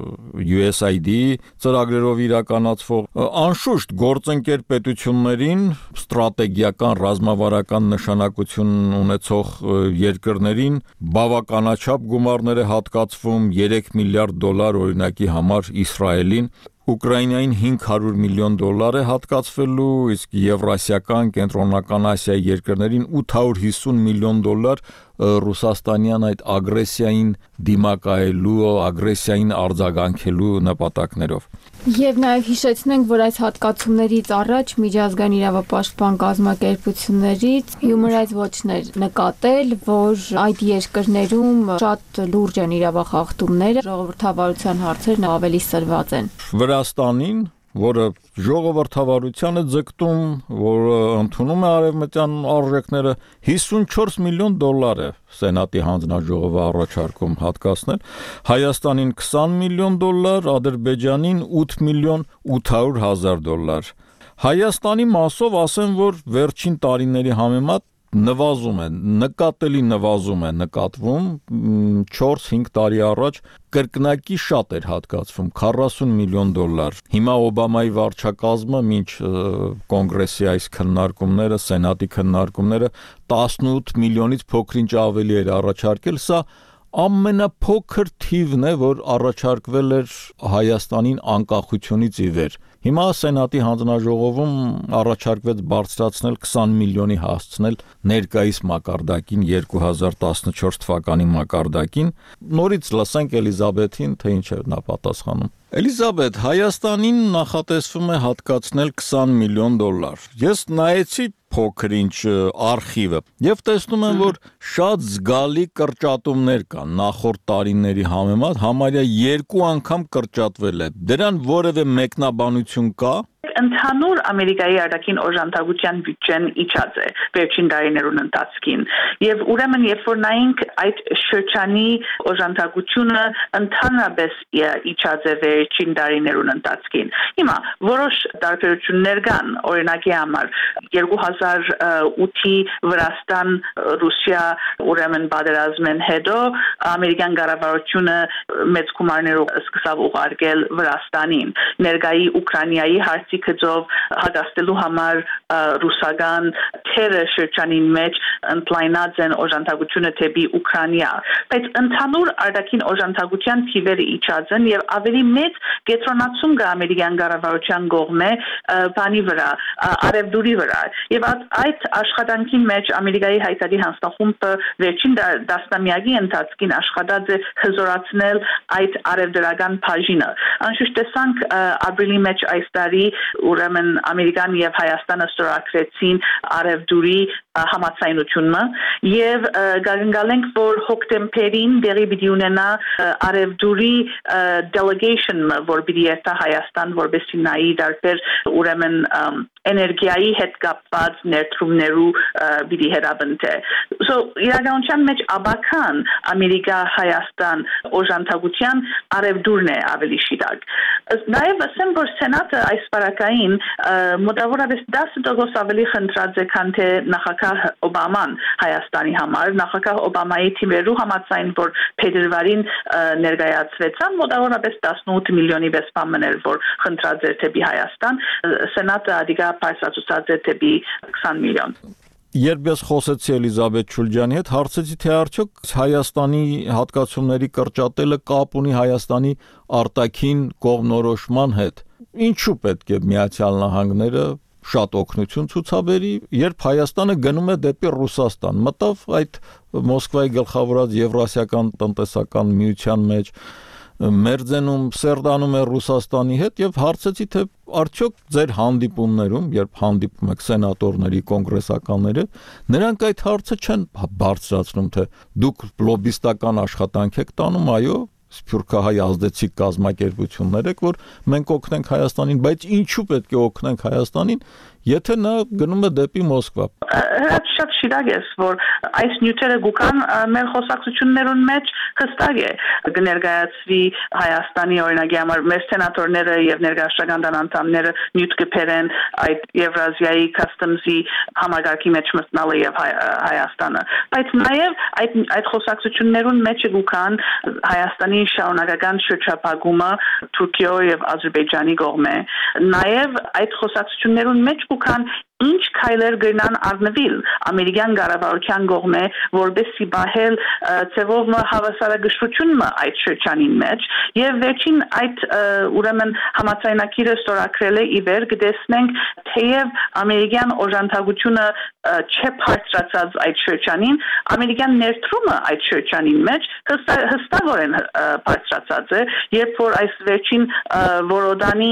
յու էս այ դի ծրագրերով իրականացվող անշուշտ գործընկեր պետություններին ստրատեգիական ռազմավարական նշանակություն ունեցող երկրներին բավականաչափ գումարներ է հատկացվում երեք միլիարդ դոլար օրինակի համար Իսրայելին Ուկրաինային հինգ հարյուր միլիոն դոլար է հատկացվելու, իսկ Եվրասիական, Կենտրոնական Ասիայի երկրներին ութ հարյուր հիսուն միլիոն դոլար Ռուսաստանյան այդ ագրեսիային դիմակայելու, ագրեսիային արձագանքելու նպատակներով։ Եվ նաև հիշեցնենք, որ այս հատկացումներից առաջ միջազգային իրավապաշտպան կազմակերպություններից Human Rights Watch-ներ նկատել, որ այդ երկրներում շատ լուրջ են իրավախախտումները, ժողովրդավարության հարցերն ավելի սրված են։ Վրաստանին, որը ժողովրդավարությանը ձգտում, որը ընդունում է արևմտյան արժեքները, հիսունչորս միլիոն դոլար է Սենատի հանձնաժողովը առաջարկում հատկացնել, Հայաստանին քսան միլիոն դոլար, Ադրբեջանին ութ միլիոն ութ հարյուր հազար դոլար։ Հայաստանի մասով ասեմ, որ վերջին տարիների համեմատ նվազում է, նկատելի նվազում է նկատվում, չորս-հինգ տարի առաջ կրկնակի շատ էր հատկացվում, քառասուն միլիոն դոլար։ Հիմա Օբամայի վարչակազմը մինչ կոնգրեսի այս քննարկումները, սենատի քննարկումները տասնութ միլիոնից փոքր-ինչ ավելի էր առաջարկել, սա ամենափոքր թիվն է, որ առաջարկվել էր Հայաստանին անկախությունից ի վեր։ Հիմա Սենատի հանձնաժողովում առաջարկվեց բարձրացնել քսան միլիոնի հասցնել ներկայիս մակարդակին երկու հազար տասնչորս թվականի մակարդակին։ Նորից լսենք Էլիզաբեթին, թե ինչ է նա պատասխանում։ Էլիզաբեթ, Հայաստանին նախատեսվում է հատկացնել քսան միլիոն դոլար։ Ես նայեցի փոքր-ինչ արխիվը եւ տեսնում եմ, որ շատ զգալի կրճատումներ կան նախորդ տարիների համեմատ, համարյա երկու անգամ կրճատվել է։ Դրան որևէ մեկնաբանություն կա։ Ընդհանուր Ամերիկայի արտաքին օժանդակության բյուջեն իջած է վերջին տարիներուն ընթացքին եւ ուրեմն երբ որ նայենք այդ շրջանի օժանդակությունը ընդհանրապես իջած է վերջին տարիներուն ընթացքին հիմա որոշ տարբերություններ կան օրինակի համար երկու հազար ութի Վրաստան Ռուսիա ուրեմն պատերազմեն հետո ամերիկյան կառավարությունը մեծ գումարներով սկսավ ուղարկել Վրաստանին ներկայի Ուկրաինայի հարցի կծով հագաստելու համար ռուսական թերը շրջանին մեջ ընդլայնած են օժանդակությունը թեպի Ուկրաինա բայց ընդհանուր արտաքին օժանդակության թիվերը իջած են եւ ավելի մեծ կենտրոնացում կա ամերիկյան կառավարության կողմէ բանի վրա արևդուրի վրա եւ այդ աշխատանքի մեջ ամերիկայի հայտարարի հանձնախումբը վերջին դասնամյակի ընթացքին աշխատած է հզորացնել այդ արևդրական բաժինը անշուշտ տեսանք ապրիլի մեջ այս տարի ուրեմն Ամերիկան եւ Հայաստանը ստորագրեցին արևդուրի համաձայնությունը եւ գաղտնենք որ հոկտեմբերին դերի պիտի ունենա արևդուրի delegation-ը որ պիտի երթա Հայաստան որպեսզի նայի դարբեր ուրեմն էներգիայի հետ կապված ներդրումներու պիտի հրաբնթե so իրականության մեջ աբական Ամերիկա Հայաստան օժանդակության արևդուրն է ավելի շիտակ նաեւ ասեմ որ սենատը այս բարակային մոտավորապես դասը տոկոս ավելի խնդրած է քան թե նախագահ Օբաման Հայաստանի համար նախագահ Օբամայի թիմերու համաձայն որ փետրվարին ներկայացվեցան մոտավորապես տասնութ միլիոնի պես բաներ որ խնդրած էր թեպի Հայաստան սենատը ադիգա պայսացուցած է թեպի քսան միլիոն Երբ ես խոսեցի Էլիզաբեթ Չուլջյանի հետ, հարցեցի թե արդյոք Հայաստանի հատկացումների կրճատելը կապ ունի Հայաստանի արտաքին կողմնորոշման հետ։ Ինչու պետք է Միացյալ Նահանգները շատ օգնություն ցուցաբերի, երբ Հայաստանը գնում է դեպի Ռուսաստան, մտավ այդ Մոսկվայի գլխավորած Եվրասիական տնտեսական միության մեջ, մերձենում սերտանում է Ռուսաստանի հետ եւ հարցեցի թե արդյոք ձեր հանդիպումներում, երբ հանդիպում եք սենատորների, կոնգրեսականների, նրանք այդ հարցը չեն բարձրացնում, թե դուք լոբիստական աշխատանք եք տանում, այո, սփյուռքահայ ազդեցիկ կազմակերպություններ եք, որ մենք օգնենք Հայաստանին, բայց ինչու պետք է օգնենք Հայաստանին, եթե նա գնում է դեպի Մոսկվա։ Շատ շիրակ է, որ այս նյութերը գուքան մեր խոսակցություններուն մեջ հստակ է կներկայացվի Հայաստանի օրինակի համար մեր սենատորները եւ ներկայացական անդամները նյութ կփերեն այդ Եվրազիայի customs-ի համագարկի մեջ մտնալը եւ Հայաստանը, բայց նաեւ այդ այդ խոսակցություններուն մեջ գուքան Հայաստանի շարունակական շրջափակումը Թուրքիո եւ Ադրբեջանի կողմէ, նաեւ այդ խոսակցություններուն մեջ գուքան ինչ քայլեր գնան առնվիլ ամերիկյան կառավարության կողմէ որբեսի բահել ծևով հավասարակշռությունը այդ շրջանին մեջ եւ վերջին այդ ուրեմն համաձայնագիրը ստորագրել է իվեր կտեսնենք թեև ամերիկյան օժանդակությունը չէ բարձրացած այդ շրջանին ամերիկյան ներդրումը այդ շրջանին մեջ հստակորեն բարձրացած է երբ որ այս վերջին որոդանի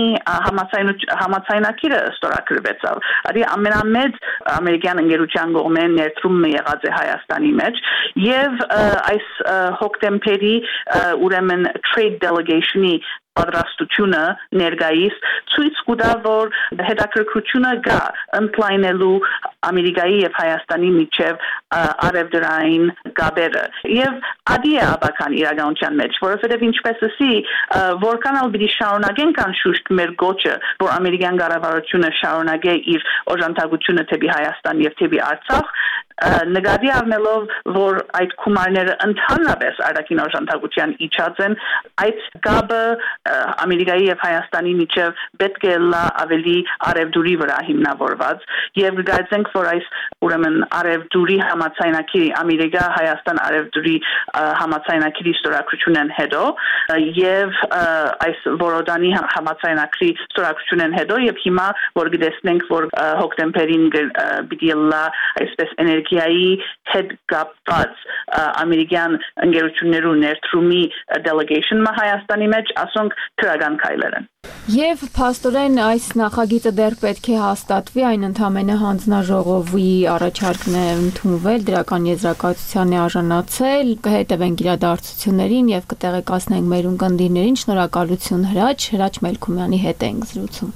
համաձայնագիրը ստորագրվեցավ արի ամենամեծ ամերիկյան ընկերության կողմէ ներդրումը եղած է Հայաստանի մեջ եւ այս հոկտեմբերի ուրեմն trade delegation-ի պատրաստությունը ներկայիս ցույց կտա որ հետաքրքրությունը կա ընդլայնելու Ամերիկայի եւ Հայաստանի միջև արևդրային կապերը եւ ադի է աբական իրականության մեջ որովհետեւ ինչպես ասի որքան ալ պիտի շարունակենք անշուշտ մեր գոչը որ ամերիկյան կառավարությունը շարունակե իր օժանդակությունը թեպի Հայաստան եւ թեպի Արցախ նկատի առնելով որ այդ գումարները ընդհանրապես արտաքին օժանդակության իջած են այդ կապը Ամերիկայի եւ Հայաստանի միջև պետք է լա ավելի արևդուրի վրա հիմնավորված եւ գայցենք որ այս ուրեմն արևդուրի համաձայնագիրի Ամերիկա Հայաստան արևդուրի համաձայնագիրի ստորագրությունն հետո եւ այս որոդանի համաձայնագիրի ստորագրությունն հետո եւ հիմա որ գտեսնենք որ հոկտեմբերին պիտի լա այսպես էներգիայի հետ կապված ամերիկյան ընկերություններու ներդրումի delegation-ը Հայաստանի մեջ ասոնք քրական քայլեր են Եվ փաստորեն այս նախագիծը դեռ պետք է հաստատվի, այն ընդամենը հանձնաժողովի առաջարկն է ընդունվել, դրական եզրակացության է արժանացել, կհետևենք իրադարձություններին եւ կտեղեկացնենք մեր ունկնդիրներին, շնորհակալություն Հրաչ, Հրաչ Մելքումյանի հետ ենք զրուցում։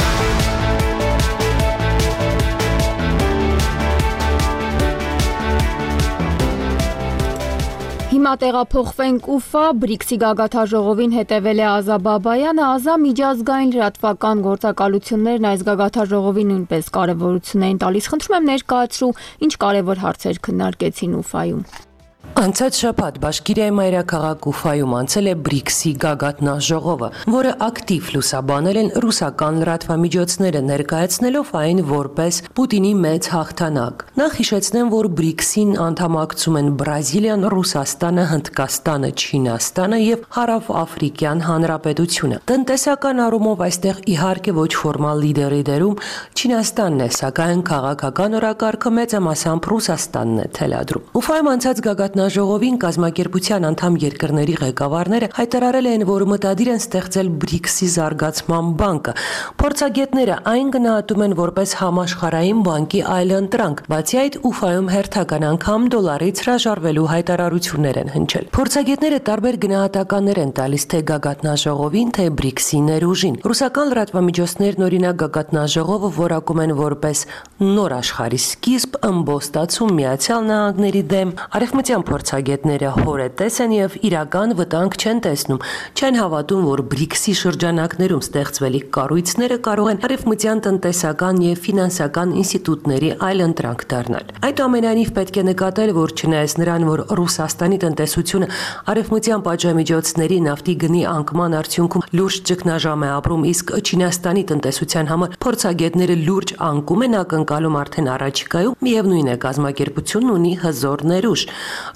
Հիմա տեղափոխվենք Ուֆա, բրիքսի գագաթաժողովին հետևել է Ազա Բաբայանը, Ազա միջազգային լրատվական գործակալություններն այս գագաթաժողովի նույնպես կարևորություն էին տալիս։ Խնդրում եմ ներկայացրու, ինչ կարևոր հարցեր քննարկեցին Ուֆայում։ Անցած շաբաթ Բաշկիրիայի մայրաքաղաք Ուֆայում անցել է բրիքսի գագաթնաժողովը, որը ակտիվ լուսաբանել են ռուսական լրատվամիջոցները ներկայացնելով այն որպես Պուտինի մեծ հաղթանակ։ Նախ հիշեցնեմ, որ բրիքսին անդամակցում են Բրազիլիան, Ռուսաստանը, Հնդկաստանը, Չինաստանը եւ Հարավաֆրիկյան Հանրապետությունը։ Տնտեսական առումով այստեղ իհարկե ոչ ֆորմալ լիդերի դերում Չինաստանն է, սակայն քաղաքական օրակարգը մեծամասամբ Ռուսաստանն է թելադրում։ Ուֆայում անցած գագաթնաժողովին կազմակերպության անդամ երկրների ղեկավարները հայտարարել են, որ մտադիր են ստեղծել բրիքսի զարգացման բանկը։ Փորձագետները այն գնահատում են որպես համաշխարհային բանկի այլընտրանք, բացի այդ Ուֆայում հերթական անգամ դոլարից հրաժարվելու հայտարարություններ են հնչել։ Փորձագետները տարբեր գնահատականներ են տալիս թե գագաթնաժողովին, թե բրիքսի ներուժին։ Ռուսական լրատվամիջոցներն օրինակ գագաթնաժողովը որակում են որպես նոր աշխարհի սկիզբ, ըմբոստացում Միացյալ Նահանգների դեմ, արևմտյան փորձագետները հորետես են եւ իրական վտանգ չեն տեսնում, չեն հավատում, որ բրիքսի շրջանակներում ստեղծվելիք կառույցները կարող են արևմտյան տնտեսական եւ ֆինանսական ինստիտուտների այլընտրանք դառնալ։ Այդուամենայնիվ պետք է նկատել, որ չնայած նրան, որ Ռուսաստանի տնտեսությունը արևմտյան պատժամիջոցների նավթի գնի անկման արդյունքում լուրջ ճգնաժամ է ապրում, իսկ Չինաստանի տնտեսության համար փորձագետները լուրջ անկում են ակնկալում արդեն առաջիկայում, միևնույն է կազմակերպությունն ունի հզոր ներուժ։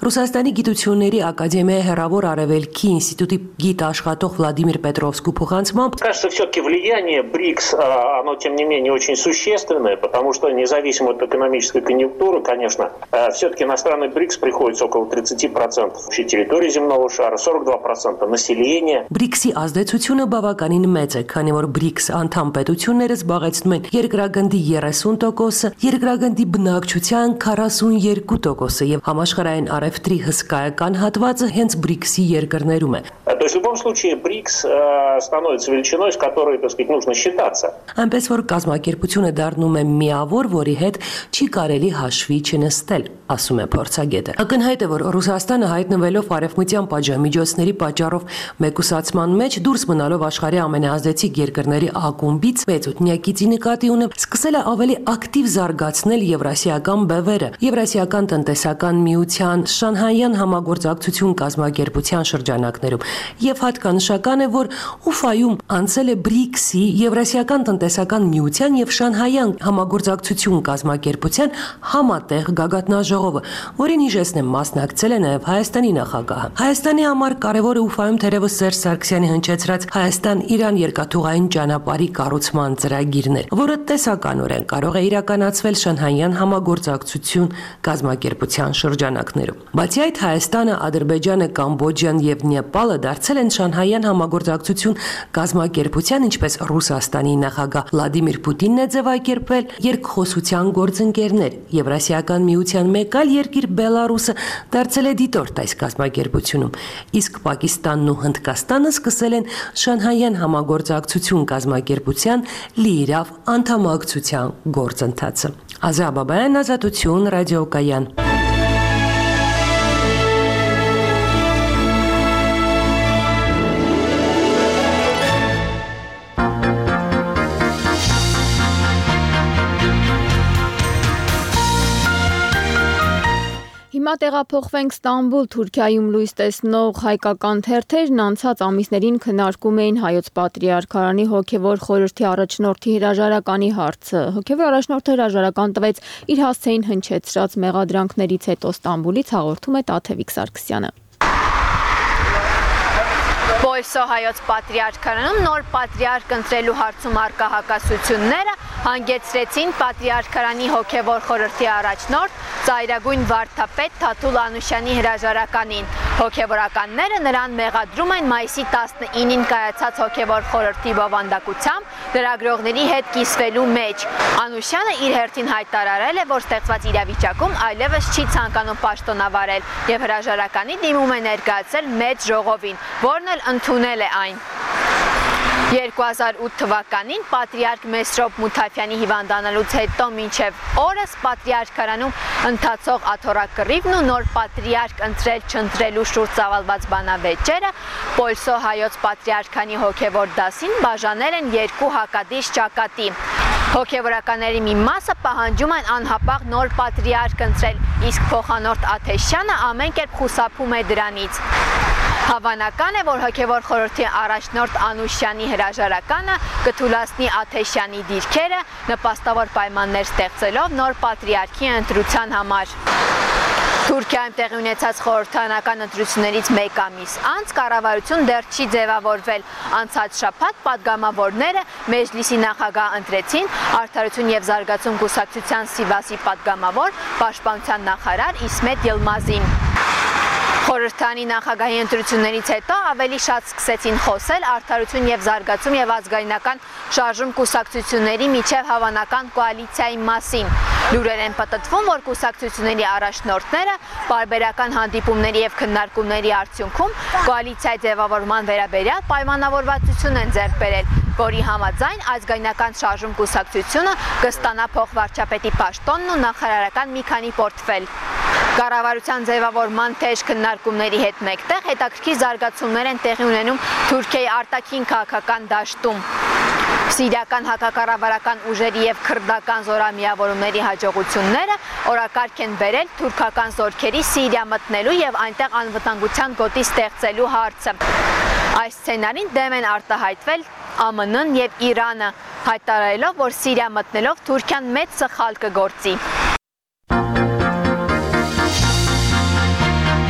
Ռուսաստանի գիտությունների ակադեմիայի հեռավոր արևելքի ինստիտուտի գիտաշխատող Վլադիմիր Պետրովսկու փոխանցմամբ Кажется, все-таки влияние БРИКС, оно тем не менее очень существенное, потому что независимо от экономической конъюнктуры, конечно, все-таки на страны БРИКС приходится около тридцать процентов общей территории земного шара, сорок два процента населения. ԲՐԻԿՍ-ի ազդեցությունը բավականին մեծ է, քանի որ ԲՐԻԿՍ անդամ պետությունները զբաղեցնում են երկրագնդի երեսուն տոկոսը, երկրագնդի բնակչության քառասունյոթ տոկոսը եւ համաշխարհային առևտրի հսկայական հատվածը հենց ԲՐԻԿՍ-ի երկրներում է։ То есть в любом случае БРИКС становится величиной, с которой, так сказать, нужно считаться. Այնպես որ կազմակերպությունը դառնում է միավոր, որի հետ չի կարելի հաշվի չնստել, ասում է փորձագետը։ Ակնհայտ է, որ Ռուսաստանը հայտնվելով արևմտյան պատժամիջոցների պատճառով մեկուսացման մեջ դուրս մնալով աշխարհի ամենաազդեցիկ երկրների ակումբից վեցօթնյակից նկատի ունեմ, սկսել է ավելի ակտիվ զարգացնել եվրասիական բևերը, Եվրասիական տնտեսական միության Շանհայյան համագործակցություն կազմակերպության շրջանակներում, եւ հատկանշական է, որ Ուֆայում անցել է ԲՐԻԿՍ-ի, Եվրասիական տնտեսական միության եւ Շանհայյան համագործակցություն կազմակերպության համատեղ գագաթնաժողովը, որին իժեսնեմ մասնակցել է նաեւ Հայաստանի նախագահը։ Հայաստանի համար կարևոր է Ուֆայում թերևս Սերժ Սարգսյանի հնչեցրած Հայաստան-Իրան երկաթուղային ճանապարհի կառուցման ծրագիրն էր, որը տեսականորեն կարող է իրականացվել Շանհայյան համագործակցություն կազմակերպության շրջանակներում։ Բացի այդ, Հայաստանը, Ադրբեջանը, Կամբոջան եւ Նեպալը դարձել են Շանհայյան համագործակցություն կազմակերպության, ինչպես Ռուսաստանի նախագահ Վլադիմիր Պուտինն է ձևակերպել, երկխոսության գործընկերներ։ Եվրասիական միության մեկ այլ երկիր Բելարուսը դարձել է դիտորդ այս կազմակերպությունում, իսկ Պակիստանն ու Հնդկաստանը սկսել են Շանհայյան համագործակցություն կազմակերպության լիիրավ անդամակցության գործընթացը։ Ազա Բաբայան, Ազատություն, Ռադիոկայան։ Հիմա տեղափոխվենք Ստամբուլ, Թուրքիայում լույս տեսնող հայկական թերթերն անցած ամիսներին քննարկում էին Հայոց Պատրիարքարանի հոգևոր խորհրդի առաջնորդի հրաժարականի հարցը։ Հոգևոր առաջնորդը հրաժարական տվեց իր հասցեին հնչեցրած մեղադրանքներից հետո Ստամբուլից հաղորդում է Տաթևիկ Սարգսյանը։ Պոլսո Հայոց Պատրիարքարանում նոր պատրիարք ընտրելու հարցում առկա հակասությունները հանգեցրեցին Պատրիարքարանի հոգևոր խորհրդի առաջնորդ ծայրագույն վարդապետ Թաթուլ Անուշյանի հրաժարականին։ Հոգևորականները նրան մեղադրում են մայիսի տասնինին կայացած հոգևոր խորհրդի բովանդակությամբ լրագրողների հետ կիսվելու մեջ։ Անուշյանը իր հերթին հայտարարել է, որ ստեղծված իրավիճակում այլևս չի ցանկանում պաշտոնավարել եւ հրաժարականի դիմում է ներկայացել մեծ ժողովին, որն էլ ընդունել է այն։ երկու հազար ութ թվականին պատրիարք Մեսրոպ Մութաֆյանի հիվանդանալուց հետո մինչև օրս պատրիարքարանում ընթացող աթոռակռիվն ու նոր պատրիարք ընտրել չընտրելու շուրջ ծավալված բանավեճերը Պոլսո Հայոց Պատրիարքանի հոգևոր դասին բաժանել են երկու հակադիր ճակատի։ Հոգևորականների մի մասը պահանջում են անհապաղ նոր պատրիարք ընտրել, իսկ փոխանորդ Աթեշյանը ամեն կերպ խուսափում է դրանից։ Հավանական է, որ հոգևոր խորհրդի առաջնորդ Անուշյանի հրաժարականը կթուլացնի Աթեշյանի դիրքերը, նպաստավոր պայմաններ ստեղծելով նոր պատրիարքի ընտրության համար։ Թուրքիայում տեղի ունեցած խորհրդարանական ընտրություններից մեկ ամիս անց կառավարություն դեռ չի ձևավորվել։ Անցած շաբաթ պատգամավորները Մեջլիսի նախագահ ընտրեցին Արդարություն եւ զարգացում կուսակցության Սիվասի պատգամավոր, պաշտպանության նախարար Իսմետ Յիլմազին։ Խորհրդանի նախագահի ընտրություններից հետո ավելի շատ սկսեցին խոսել Արդարություն եւ զարգացում եւ ազգայնական շարժում կուսակցությունների միջև հավանական կոալիցիայի մասին։ Լուրեր են պտտվում, որ կուսակցությունների առաջնորդները բարբերական հանդիպումների եւ քննարկումների արդյունքում կոալիցիայի ձևավորման վերաբերյալ պայմանավորվածություն են ձեռք բերել, որի համաձայն ազգայնական շարժում կուսակցությունը կստանա փոխվարչապետի պաշտոնն ու նախարարական մի քանի պորտֆել։ Կառավարության ձևավորման թեժ քննարկումների հետ մեկտեղ հետաքրքիր զարգացումներ են տեղի ունենում Թուրքիայի արտաքին քաղաքական դաշտում։ Սիրիական հակակառավարական ուժերի եւ քրդական զորամիավորումների հաջողությունները օրակարգ են բերել թուրքական զորքերի Սիրիա մտնելու եւ այնտեղ անվտանգության գոտի ստեղծելու հարցը։ Այս սցենարին դեմ են արտահայտվել Ա Մ Ն-ն եւ Իրանը, հայտարարելով, որ Սիրիա մտնելով Թուրքիան մեծ սխալ կգործի։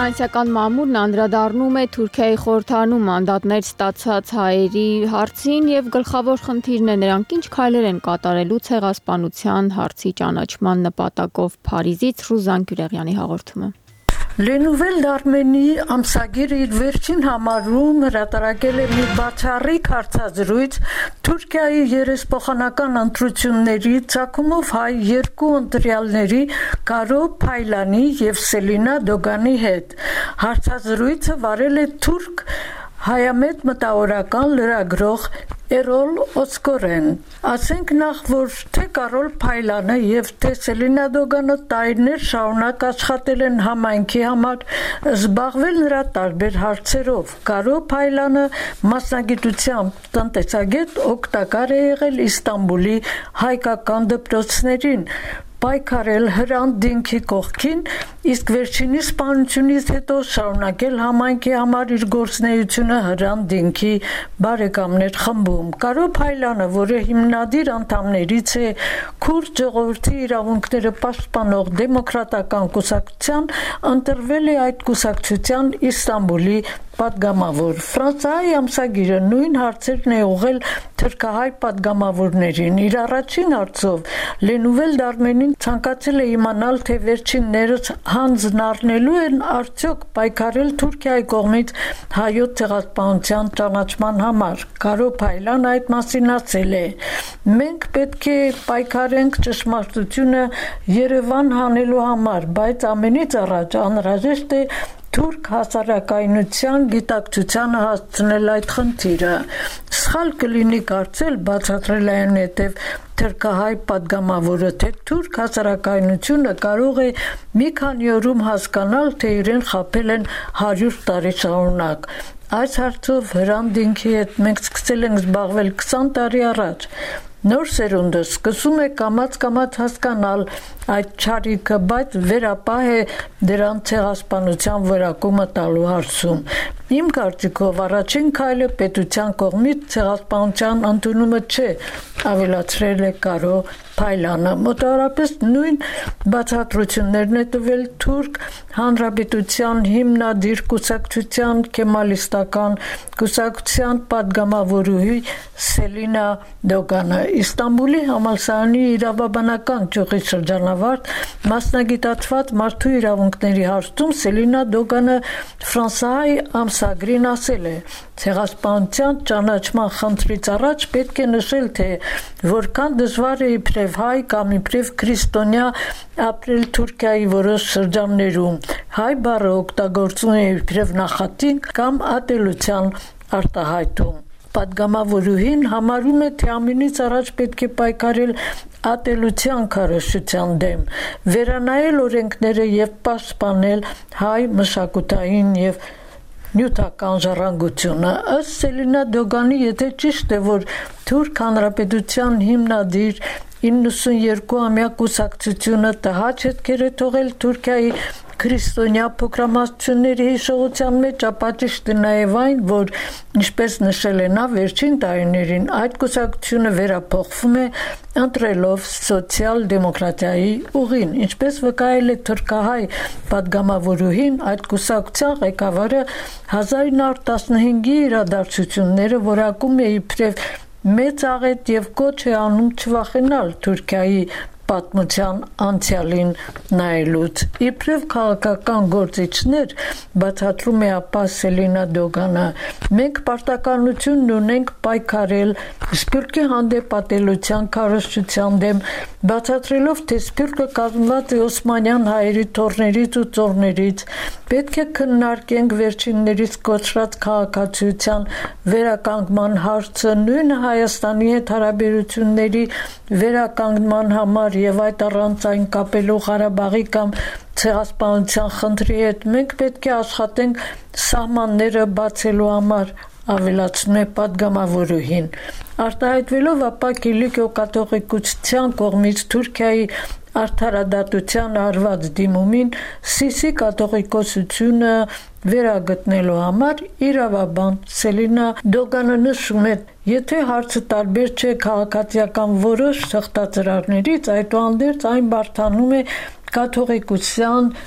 Ֆրանսիական մամուլն անդրադառնում է Թուրքիայի խորհրդարանում մանդատներ ստացած հայերի հարցին եւ գլխավոր խնդիրն է նրանք ինչ քայլեր են կատարելու ցեղասպանության հարցի ճանաչման նպատակով Փարիզից Ռուզան Գյուրեղյանի հաղորդումը։ Le Nouvel d'Arménie ամսագիրը իր վերջին համարում հրատարակել է մի բացառիկ հարցազրույց Թուրքիայի երեսփոխանական ընտրությունների ցակումով հայ երկու ընտրյալների Կարո Փայլանի եւ Սելինա Դոգանի հետ։ Հարցազրույցը վարել է թուրք հայամետ մտավորական լրագրող Էրոլ Օսկորեն։ Ասենք նախ, որ թե Կարոլ Փայլանը եւ թե Սելինա Դոգանը տարիներ շարունակ աշխատել են համայնքի համար, զբաղվել նրա տարբեր հարցերով։ Կարո Փայլանը մասնագիտությամբ տնտեսագետ օգտակար է եղել Իստանբուլի հայկական դպրոցներին, պայքարել Հրանտ Դինքի կողքին, իսկ վերջինի սպանությունից հետո շարունակել համայնքի համար իր գործունեությունը Հրանտ Դինքի բարեկամներ խմբում։ Կարո Փայլանը, որը հիմնադիր անդամներից է քուրդ ժողովրդի իրավունքները պաշտպանող դեմոկրատական կուսակցության, ընտրվել է այդ կուսակցության Իստանբուլի պատգամավոր։ Ֆրանսիայի ամսագիրը նույն հարցերն է ուղղել թուրքահայ պատգամավորներին։ Իր առաջին հարցով Le Nouvel d'Arménie ցանկացել է իմանալ, թե վերջիններս հանձն առնելու են արդյոք պայքարել Թուրքիայի կողմից հայոց ցեղասպանության ճանաչման համար։ Կարո Փայլան այդ մասին ասել է. Մենք պետք է պայքարենք ճշմարտությունը Երևան հանելու համար, բայց ամենից առաջ անհրաժեշտ է թուրք հասարակայնության գիտակցությանը հասցնել այդ խնդիրը։ Սխալ կլինի կարծել, բացատրել այն հետև թուրքահայ պատգամավորը, թե թուրք հասարակայնությունը կարող է մի քանի օրում հասկանալ, թե իրեն խաբել են հարյուր տարի շարունակ։ Այս հարցով Հրանտ Դինքի հետ մենք սկսել ենք զբաղվել քսան տարի առաջ։ Նոր սերունդը սկսում է կամաց-կամաց հասկանալ այդ չարիքը, բայց վերապահ է դրան ցեղասպանության որակումը տալու հարցում։ Իմ կարծիքով առաջին քայլը պետության կողմից ցեղասպանության ընդունումը չէ, ավելացրել է Կարո Փայլանը։ Մոտավորապես նույն բացատրություններն է տվել թուրք հանրապետության հիմնադիր կուսակցության կեմալիստական կուսակցության պատգամավորուհի Սելինա Դոգանը։ Իստանբուլի համալսարանի իրավաբանական ճյուղի շրջանավարտ մասնագիտացված մարդու իրավունքների հարցում Սելինա Դոգանը Ֆրանսիայի ամսագրին ասել է. ցեղասպանության ճանաչման խնդրից առաջ պետք է նշել, թե որքան դժվար է իբրև հայ կամ իբրև քրիստոնյա ապրել Թուրքիայի որոշ շրջաններում։ Հայ բառը օգտագործվում է իբրև նախատինք կամ ատելության արտահայտում։ Պատգամավորուհին համարում է, թե ամենից առաջ պետք է պայքարել ատելության քարոզչության դեմ, վերանայել օրենքները եւ պաշտպանել հայ մշակութային եւ նյութական ժառանգությունը։ Ըստ Սելինա Դոգանի, եթե ճիշտ է, որ Թուրք հանրապետության հիմնադիր իննսունյոթ-ամյա կուսակցությունը տհաճ հետքեր է թողել Թուրքիայի քրիստոնյա փոքրամասնությունների հիշողության մեջ, ապա ճիշտ է նաև այն, որ ինչպես նշել է նա վերջին տարիներին այդ կուսակցությունը վերափոխվում է ընտրելով սոցիալ-դեմոկրատիայի ուղին, ինչպես վկայել է թուրքահայ պատգամավորուհին, այդ կուսակցության ղեկավարը հազար ինը հարյուր տասնհինգի իրադարձությունները որակում է իբրև մեծ աղետ եւ կոչ է անում չվախենալ Թուրքիայի պատմության անցյալին նայելուց։ Իբրև քաղաքական գործիչներ, բացատրում է ապա Սելինա Դոգանը, մենք պարտականություն ունենք պայքարել Սփյուռքի հանդեպ ատելության քարոզչության դեմ, բացատրելով, թե Սփյուռքը կազմված է օսմանյան հայերի թոռներից ու ծոռներից, պետք է քննարկենք վերջիններիս կոչրած քաղաքացիության վերականգնման հարցը, նույն Հայաստանի հետ հարաբերությունների վերականգնման համար եւ այդ առանց այն կապելու Ղարաբաղի կամ ցեղասպանության խնդրի հետ մենք պետք է աշխատենք սահմանները բացելու համար, ավելացնում է պատգամավորուհին։ Արտահայտվելով ապա Կիլիկիո կաթողիկոսության կողմից Թուրքիայի արդարադատության արված դիմումին Սիսի կաթողիկոսությունը վերագտնելու համար իրավաբան Սելինա Դոգանը նշում է, եթե հարցը տարբեր չէ քաղաքացիական որոշ թղթածրարներից, այդուհանդերձ այն բարդանում է կաթողիկոսության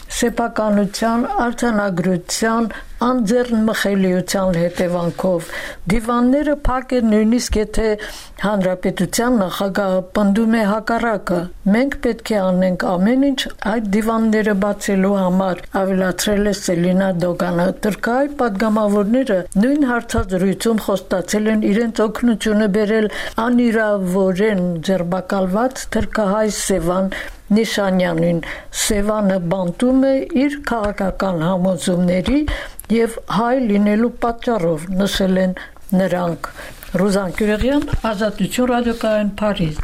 սեփականության, արձանագրության, անձեռնմխելիության հետևանքով դիվանները փակ են, նույնիսկ եթե հանրապետության նախագահը պնդում է հակառակը։ Մենք պետք է անենք ամեն ինչ այդ դիվանները բացելու համար, ավելացրել է Սելինա Դոգանը։ Տրկայի падգամավորները նույն հարցազրույցում խոստացել են իրենց օգնությունը բերել անիրավորեն ձերբակալված թրքահայ Սևան Նիշանյանին։ Սևանը բանտում է իր քաղաքական համոզումների եւ հայ լինելու պատճառով, նշել են նրանք։ Ռուզան Կյուրեղյան, Ազատություն ռադիոկայան, Փարիզ։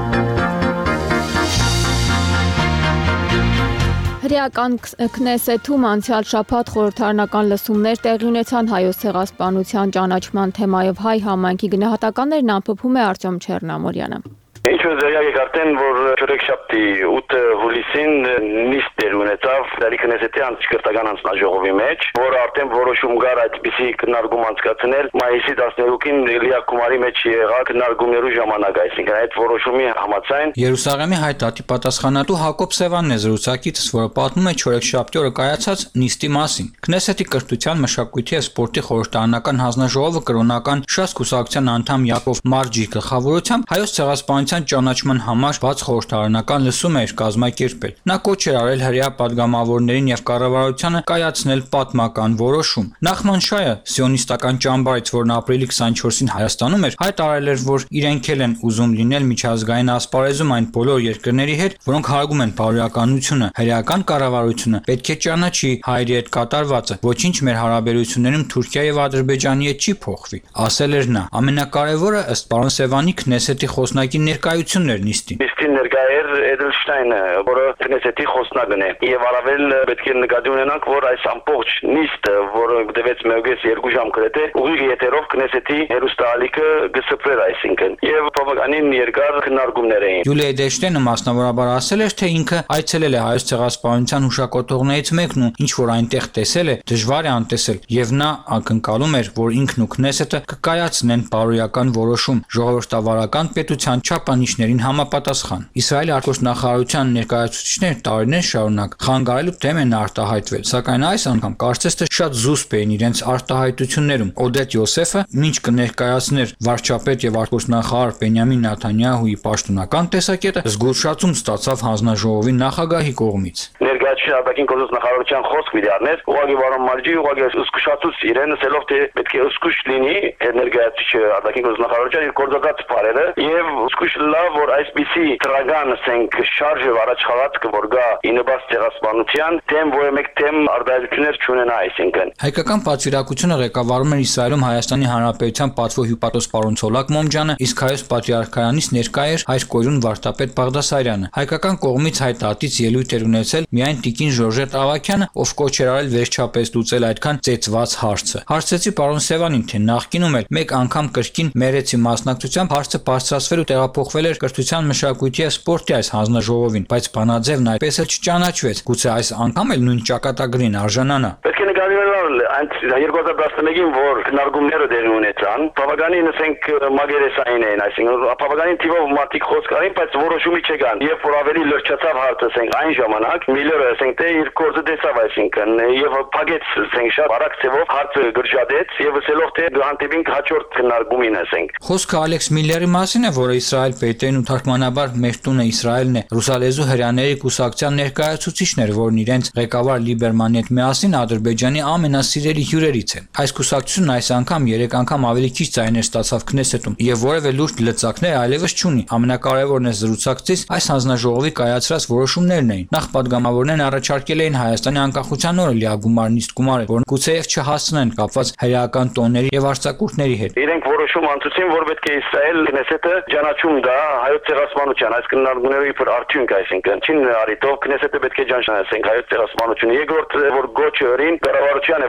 Հրեական Քնեսեթում անցյալ շաբաթ խորհրդարանական լսումներ տեղի ունեցան Հայոց ցեղասպանության ճանաչման թեմայով հայ համայնքի գնահատականներն ամփոփում է Արտյոմ Չեռնամորյանը։ Ինչպես ձերյակ եք արդեն, որ չորեքշաբթի ութ հուլիսին նիստ էր ունեցավ Դարի Քնեսեթի անցկրտական անձնաժողովի մեջ, որը արդեն որոշում գար այդպիսի քննարկում անցկացնել մայիսի տասներեքին Իլիա Կումարի մեջ եղած քննարկումներու ժամանակ, այսինքն այդ որոշումի համաձայն Երուսաղեմի հայ տատի պատասխանատու Հակոբ Սևանն է զրուցակիցս, որը պատմում է չորեքշաբթի օրը կայացած նիստի մասին։ Քնեսեթի կրթության, մշակույթի եւ սպորտի խորհրդարանական հանձնաժողովը կրոնական շահ կուսակցության անդամ Յակով Մարջի գլխավորությամբ Հայոց ցեղասպանության ճանաչման համար բաց խորհրդարանական լսում էր կազմակերպել։ Նա կոչ էր արել հրեա падգամավորներին եւ կառավարությանը կայացնել պատմական որոշում։ Նախման Շայը սիոնիստական ճամբարից, որն ապրիլի քսանչորսին Հայաստանում էր, հայտ արել էր, որ իրենք էլ են ուզում լինել միջազգային ասպարեզում այն բոլոր երկրների հետ, որոնք հարգում են բարոյականությունը։ Հրեական կառավարությունը պետք է ճանաչի հայերի հետ կատարվածը, ոչինչ մեր հարաբերություններում Թուրքիա եւ Ադրբեջանի հետ չի փոխվի, ասել էր նա։ Ամենակարևորը ըստ պարոն Սևանի Քնեսեթի խոսնակի ներկայությունն էր նիստին։ Նիստին ներկա էր Էդելշտայնը, որը Քնեսեթի խոսնակն է։ Եվ առավել պետք է նկատի ունենանք, որ այս ամբողջ նիստը, որը դեպեց մեկ երկու ժամ գրեթե, ուղիղ եթերով Քնեսեթի հերոստալիկը գսպրեր, այսինքն, եւ բավականին երկար քննարկումներ էին։ Յուլիա Էդելշտայնը մասնավորաբար ասել էր, թե ինքը այցելել է Հայոց ցեղասպանության հուշակոթողներից մեկն ու ինչ որ այնտեղ տեսել է, դժվար է անտեսել, եւ նա ակնկալում էր, որ ինքն ու Քնեսեթը կկայացնեն բարոյական որոշում ժողովրդավարական պետության չափանիշներին համապատասխան։ Իսրայելի արտգործնախարարության ներկայացուցիչները տարիներ շարունակ խանգարելու դեմ են արտահայտվել, սակայն այս անգամ կարծես թե շատ զուսպ էին իրենց արտահայտություններում։ Օդետ Յոսեֆը, ինչ կներկայացներ վարչապետ եւ արտգործնախարար Բենյամին Նեթանյահուի պաշտոնական տեսակետը, զգուշացում ստացավ հանձնաժողովի նախագահի կողմից։ Ներկայացուցիչ արտաքին գործոց նախարարության խոսք վիդարներ, ուղղակի վարոն Մարջի ուղղակի զսկուշացուց իրեն ասելով, թե պետք է զսկուշ լինի ներկայացուցիչ արտաքին գործոց նախարարության իր գործածած բարերը եւ զսկուշ լավ, որ այսպիսի տրագան ասենք շարժը առաջ խաղացքը որ գա ինыбաց ցեղասպանության դեմ որը մեկ դեմ արտահայտություններ չունենա, այսինքն հայկական պատվիրակությունը ղեկավարում էր Իսրայելում Հայաստանի Հանրապետության պատվո հյուպատոս պարոն Ցոլակ Մոմջանը, իսկ Հայոց Պատրիարքայանից ներկա էր հայր կորյուն վարդապետ Բաղդասարյանը։ Հայկական կողմից հայ տատից ելույթ էր ունեցել միայն տիկին Ժորժետ Ավագյանը, ով կոչ էր արել վերջապես լուծել այդքան ծեծված հարցը։ Հարցեցի պարոն Սևանին, թե նախկինում էլ մեկ անգամ կրկին մերեցի մասնակցությամբ հարցը բարձրացվել ու տեղափոխվել էր կրթության, մշակույթի եւ սպորտի այս հանձնաժողովին, բայց Բանաձևն այդպես էլ չճանաչվեց։ Գուցե այս անգամ էլ նույն ճակատագրին արժանանա։ Պետք է նկատել այն երկու հազար տասնմեկին, որ քննարկումները տեղի ունեցան, բավականին ասենք մագերեսային էին, այսինքն բավականին թիվով մարդիկ խոսք արին, բայց որոշումի չկան։ Երբ որ ավելի լրջացավ հարցը, ասենք այն ժամանակ Միլլերը ասենք թե իր կորզը տեսավ, այսինքն եւ փակեց ասենք շատ արագ ծավով հարցը գրջադեց եւ ասելով թե հանդիպինք հաջորդ քննարկումին, ասենք։ Խոսքը Ալեքս Միլլերի մասին է, որը Իսրայել պետերն ու թարգմանաբար մեր տունը Իսրայելն է, ռուսալեզու հրեաների կուսակցության ներկայացուցիչն էր, որն իրենց ղեկավար Լիբերմանի հետ միասին Ադրբեջանի ամենասիրելի հյուրերից են։ Այս կուսակցությունն այս անգամ երեք անգամ ավելի քիչ ձայներ ստացավ Քնեսեթում եւ որևէ լուրջ լծակներ այլևս չունի։ Ամենակարևորն է զրուցակցից այս հանձնաժողովի կայացրած որոշումներն էին։ Նախ падգամավորներն առաջարկել էին Հայաստանի անկախության օրը լիագումար նիստ գումարել, որն գուցեև չհասցնեն կապված հրեական տոների եւ արձակուրդների հետ։ Իրենք որոշում անցուցին, որ պետք է Իսրայել Քնեսեթը ճանաչում դա հայոց ցեղասպանության այս քննարկումների իբր արդյունք, այսինքն չին արիտով Քնեսեթը պետք է ճանաչեն, ասենք հայոց ցեղասպանությունը։ Երկրորդ որ գոչը ըրին կառավարությանը, որ նույնպես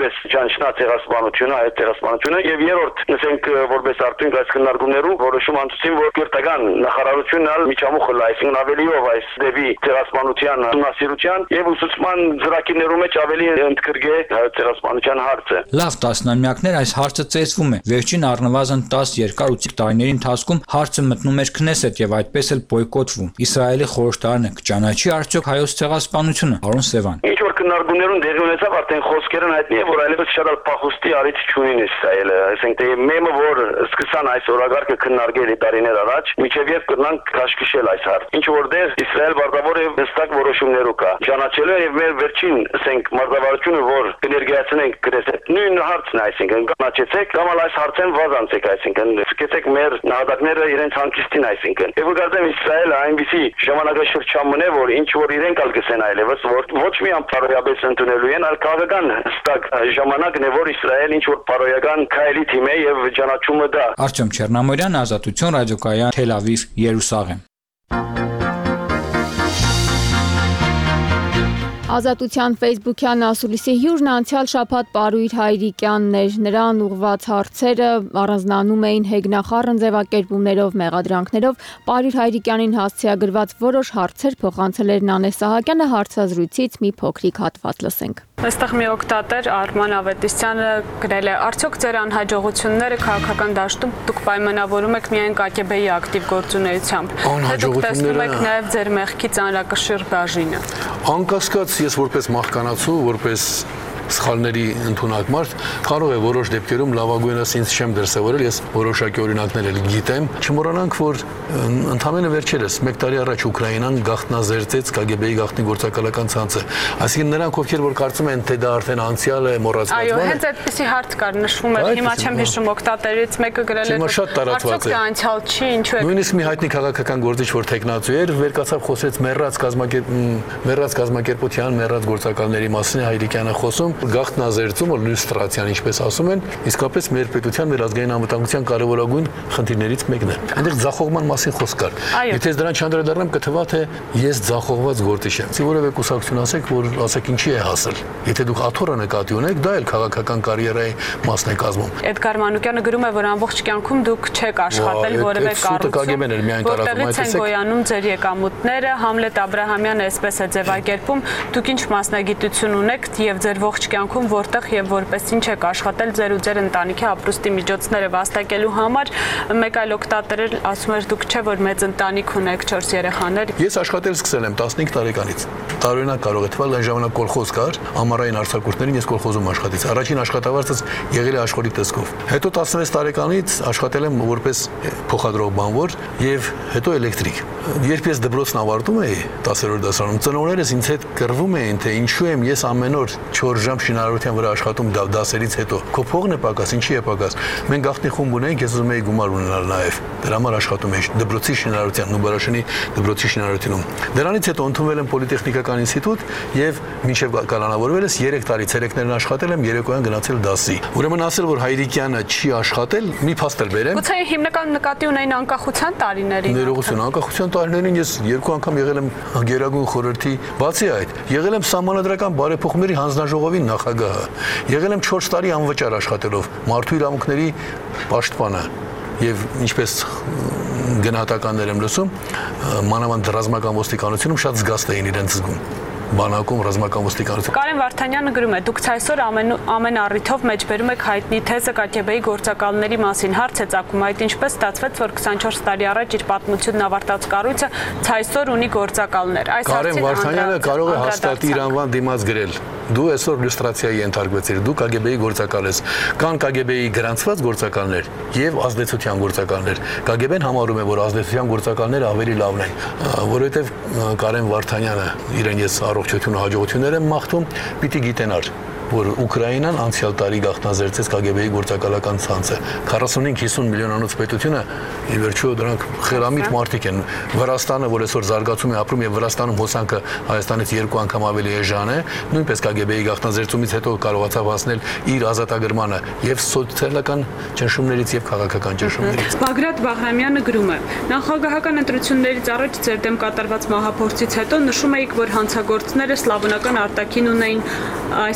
այս ճանաչնա ցեղասպանությունը, այդ ցեղասպանությունը եւ երրորդ, ասենք որպես արդյունք այս քննարկումներու որոշում անցուցին, որ քրտական նախարարությունն ալ միջամուխը լայսին ավելիով այս դեպի ցեղասպանության ուսումնասիրության եւ ուսուցման ծրագիրներու մեջ ավելի ընդգրկե ցեղասպանության հարցը։ Լավ տասնամյակներ այս հարցը ծեծվում է։ Վերջին առնվազն տասը երկար ու ցիկ տարիների ընթացքում հարցը մտնում էր Քնեսեթ եւ այդպես էլ բոյկոտվում։ Իսրայելի խորհրդարանը կճանաչի արդյոք հայոց ցեղասպանությունը, Արոն Սևան։ Ինչ որ քննարկումներուն դեղի ունեցավ, արդեն խոսքերն հայտնի է, որ այլևս շատ փախուստի արիթ չունին Իսրայելը, այսինքն թե մեմը որ սկսան այս օրագարկը քննարկել տարիներ առաջ, միջև եւ կնանք քաշքշել այս հարցը։ Ինչ որտեղ Իսրայել բարձրավոր եւ հստակ որոշումներով կա։ Ճանաչելու եւ մեր վերջին, ասենք, մարտավարությունը, որ կներկայացնենք Քնեսեթ, նույն հարցն է, այսինքն կանաչեցեք, կամ այս հարցեն վազանցեք, այսինքն սկսեցեք մեր նահատակները իրենց հանգիստին, այսինքն։ Եվ գարդեմ Իսրայելը այնպիսի ժամանակաշրջան է, որ ինչ որ իրենք ալ գսեն այլևս, որ ոչ մի անփարոյաբես ընդունելու են, այլ քաղաքական հստակ ժամանակն է, որ Իսրայել ինչ որ փարոյական քայլի թիմ է եւ ճանաչումը դա։ Արտյոմ Չեռնամորյան, Ազատություն, Ռադիոկայան, Թել Ավիվ, Երուսաղեմ։ Ազատության Facebook-յան ասուլիսի հյուրն անցյալ շաբաթ Պարույր Հայրիկյանն էր, նրան ուղղված հարցերը առանձնանում էին հեգնախառն ձևակերպումներով, մեղադրանքներով, Պարույր Հայրիկյանին հասցեագրված որոշ հարցեր փոխանցել էր Նանե Սահակյանը, հարցազրույցից մի փոքրիկ հատված լսենք։ Այստեղ մի օգտատեր Արման Ավետիսյանը գրել է. «Արդյոք ձեր անհաջողությունները քաղաքական դաշտում դուք պայմանավորում եք միայն Կ Գ Բ-ի ակտիվ գործունեությամբ, թե դուք տեսնում եք նաև ձեր մեղքի ծանրակշիռ բաժինը»։ Անկասկած ես որպես մահկանացու, որպես սխալների ընդունակ մարդ կարող է որոշ դեպքերում լավագույնս ինձ չեմ դրսևորել, ես որոշակի օրինակներ էլ գիտեմ։ Չմոռանանք, որ ընդամենը վերջերս մեկ տարի առաջ Ուկրաինան գաղտնազերծեց Կ Գ Բ-ի գաղտնի գործակալական ցանցը։ Այսինքն նրանք, ովքեր որ կարծում են, թե դա արդեն անցյալ է, մոռացված բան է։ Այո, հենց այդպիսի հարց կար, նշվում էր, հիմա չեմ հիշում, օգտատերից մեկը գրել էր, արդյոք դա անցյալ չի, ինչու է։ Նույնիսկ մի հայտնի քաղաքական գործիչ, որ տեխնացու էր, վերկացավ խոսեց մեռած կազմակերպ մեռած կազմակերպության, մեռած գործակալների մասին, Հայրիկյանը խոսում գաղտնազերծում, լյուստրացիան, ինչպես ասում են, իսկապես մեր պետության, մեր ազգային անվտանգության կարևորագույն խնդիրներից մեկն է։ Այնտեղ ձախողման մասին խոսք կար։ Եթե դրան չանդրադառնամ, կթվա թե ես ձախողված գործիչ եմ։ Չի որևէ կուսակցություն ասեք, որ ասեք ինչի է հասել։ Եթե դուք աթոռը նկատի ունեք, դա էլ քաղաքական կարիերայի մասն է կազմում։ Էդգար Մանուկյանը գրում է, որ ամբողջ կյանքում դուք չեք աշխատել որևէ կառույցում, որտեղից են գոյանում ձեր եկամուտները, Համլետ Աբրահամյանը այսպես է ձևակերպում, դուք ինչ մասնագիտություն ունեք եւ ձեր ողջ կյանքում որտեղ եւ որպես ինչ եք աշխատել ձեր ու ձեր ընտանիքի ապրուստի միջոցները վաստակելու համար։ Մեկ այլ օգտատեր ասում էր, դուք չէ որ մեծ ընտանիք ունեք, չորս երեխաներ։ Ես աշխատել սկսել եմ տասնհինգ տարեկանից։ Տարօրինակ կարող է թվալ, այն ժամանակ կոլխոզ կար, ամառային արձակուրդներին ես կոլխոզում աշխատեցի։ Առաջին աշխատավարձս եղել է աշխորհի տեսքով։ Հետո տասնվեց տարեկանից աշխատել եմ որպես փոխադրող բանվոր եւ հետո էլեկտրիկ։ Երբ ես դպրոցն ավարտում էի տասերորդ դասարանում, ծնողներս ինձ հետ կռվում էին, թե ինչու եմ ես ամեն օր չորս ժամ շինարարության վրա աշխատում դասերից հետո։ Քո փողն է պակաս, ինչի է պակաս։ Մենք գաղտնի խումբ ունենք, ես ուզում էի գումար ունենալ նաև։ Դրա համար աշխատում էի դպրոցի շինարարության, Նուբարաշենի դպրոցի շինարարությունում։ Դրանից հետո ընդունվել եմ Պոլիտեխնիկական ինստիտուտ եւ մինչեւ կալանավորվել ես երեք տարի ցերեկներն աշխատել եմ, երեկոյան գնացել դասի։ Ուրեմն ասել, որ Հայրիկյանը չի աշխատել, մի փաստ էլ բերեմ։ Գուցե հիմնական նկատի ունեին անկախության տարիներին։ Ներողություն, անկախության տարիներին ես երկու անգամ եղել եմ Գերագույն խորհրդի, բացի այդ, եղել եմ Սահմանադրական բարեփոխումների հանձնաժողովի նախագահը։ Եղել եմ չորս տարի անվճար աշխատելով մարդու իրավունքների պաշտպանը եւ ինչպես գնահատականներ եմ լսում, մանավանդ ռազմական ոստիկանությունում շատ զգաստ էին իրենց զգում։ Բանակում ռազմական ոստիկանություն։ Կարեն Վարդանյանը գրում է. դուք այսօր ամեն ամեն առիթով մեջբերում եք հայտնի թեզը Կ Գ Բ-ի գործակալների մասին հարց է ծագում, այդ ինչպես ստացվեց, որ քսանչորս տարի առաջ իր պատմությունն ավարտած կառույցը այսօր ունի գործակալներ։ Այս Կարեն Վարդանյանը կարող է հաստատ իր անվան դիմաց գրել։ Դու այսօր լյուստրացիայի ենթարկվեցիր, դու Կ Գ Բ-ի գործակալ ես։ Կան Կ Գ Բ-ի գրանցված գործակալներ եւ ազդեցության գործակալներ։ Կ Գ Բ-ն համարում է, որ ազդեցության գործակալները ավելի լավն են, որովհետեւ Կարեն Վարդանյանը իրեն ես առողջություն ու հաջողություններ եմ մաղթում, պիտի գիտենար, որ Ուկրաինան անցյալ տարի գաղտնազերծեց Կ Գ Բ-ի գործակալական ցանցը։ քառասունհինգ հիսուն միլիոնանոց պետությունը, ի վերջո դրանք խելամիտ մարդիկ են։ Վրաստանը, որ այսօր զարգացում է, ապրում եւ Վրաստանում հոսանքը Հայաստանից երկու անգամ ավելի էժան է, նույնպես Կ Գ Բ-ի գաղտնազերծումից հետո կարողացավ հասնել իր ազատագրմանը եւ սոցիալական ճնշումներից եւ քաղաքական ճնշումներից։ Բագրատ Բաղրամյանը գրում է. նախագահական ընտրություններից առաջ ձեր դեմ կատարված մահափորձից հետո նշում էիք, որ հանցագործները սլավոնական արտաքին ունեին, այսինքն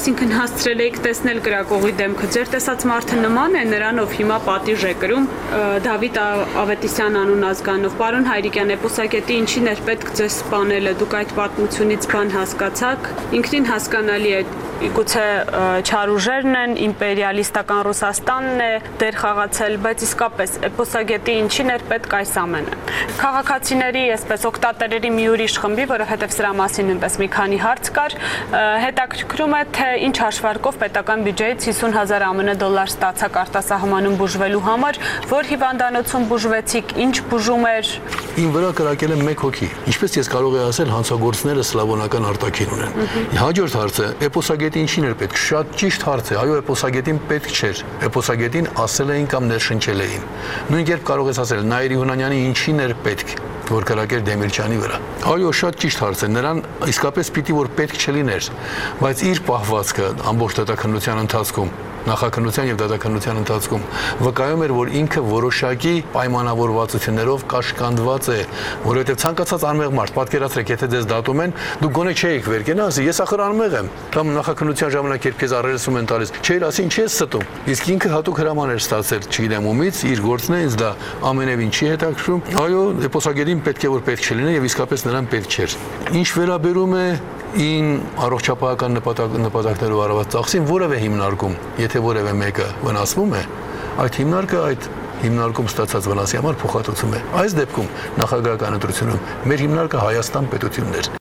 հասցրել եք տեսնել գրակողի դեմքը, ձեր տեսած մարդը նման է նրան, ով հիմա պատիժ է կրում, Դավիթ Ավետիսյան անուն ազգանով։ Պարոն Հայրիկյան, Էպոսագետի ինչին էր պետք ձեզ սպանելը, դուք այդ պատմությունից բան հասկացաք, ինքնին հասկանալի է, գուցե չար ուժերն են, իմպերիալիստական Ռուսաստանն է դեր խաղացել, բայց իսկապես Էպոսագետի ինչին էր պետք այս ամենը։ Քաղաքացիների, այսպես օգտատերերի մի ուրիշ խմբի, որովհետև սրա մասին նույնպես մի քանի հարց կար, հետաքրքրում է, թե ինչ հաշվարկով պետական բյուջեից հիսուն հազար ԱՄՆ դոլար ստացաք արտասահմանում բուժվելու համար, որ հիվանդանոցում բուժվեցիք, ինչ բուժում էր։ Ին վրա կրակել եմ մեկ հոգի։ Ինչպես ես կարող եմ ասել, հանցագործները սլավոնական արտաքին ունեն։ Հաջորդ հարցը, Էպոսագետի ինչին էր պետք։ Շատ ճիշտ հարց է, այո, Էպոսագետին պետք չէր։ Էպոսագետին ասել էին կամ ներշնչել էին։ Նույն կերպ կարող ես ասել, Նաիրի Հունանյանի ինչին էր պետք, որ կրակեր Դեմիրճյանի վրա։ Այո, շատ ճիշտ հարց է, նրան իսկապես պիտի որ պետք չլիներ, բայց իր պահվածքը ամբողջ դատաքննության ընթացքում նախաքննության եւ դատաքննության ընթացքում վկայում էր, որ ինքը որոշակի պայմանավորվածություններով կաշկանդված է, որովհետեւ ցանկացած անմեղ մարդ, պատկերացրեք, եթե դες դատում են, դուք գոնե չէիք վեր կենա, ասի, ես ախր անմեղ եմ, կամ նախաքննության ժամանակ երբ քեզ առերեսում են տալիս, չէիր ասի, ինչ ես ստում։ Իսկ ինքը հատուկ հրաման էր ստացել, չգիտեմ ումից, իր գործն է, ինձ դա ամենևին չի հետաքրքրում։ Այո, Էպոսագետին պետք է որ պետք չլինի եւ իսկապես նրան պետք չէր։ Ինչ վերաբերում է ին առողջապահական նպատակ նպատակներով արված ծախսին որևէ հիմնարկում, եթե որևէ մեկը վնասվում է, այդ հիմնարկը այդ հիմնարկում ստացած վնասի համար փոխհատուցում է։ Այս դեպքում նախագահական ընտրությունում մեր հիմնարկը Հայաստան պետությունն էր։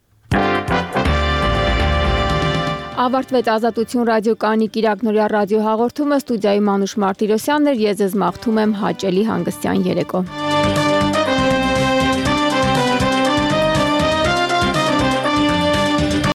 Ավարտվեց Ազատություն ռադիոկայանի Կիրակնորյա ռադիոհաղորդումը, ստուդիայի Մանուշ Մարտիրոսյանն էր, ես ձեզ մաղթում եմ հաճելի հանգստյան երեկո։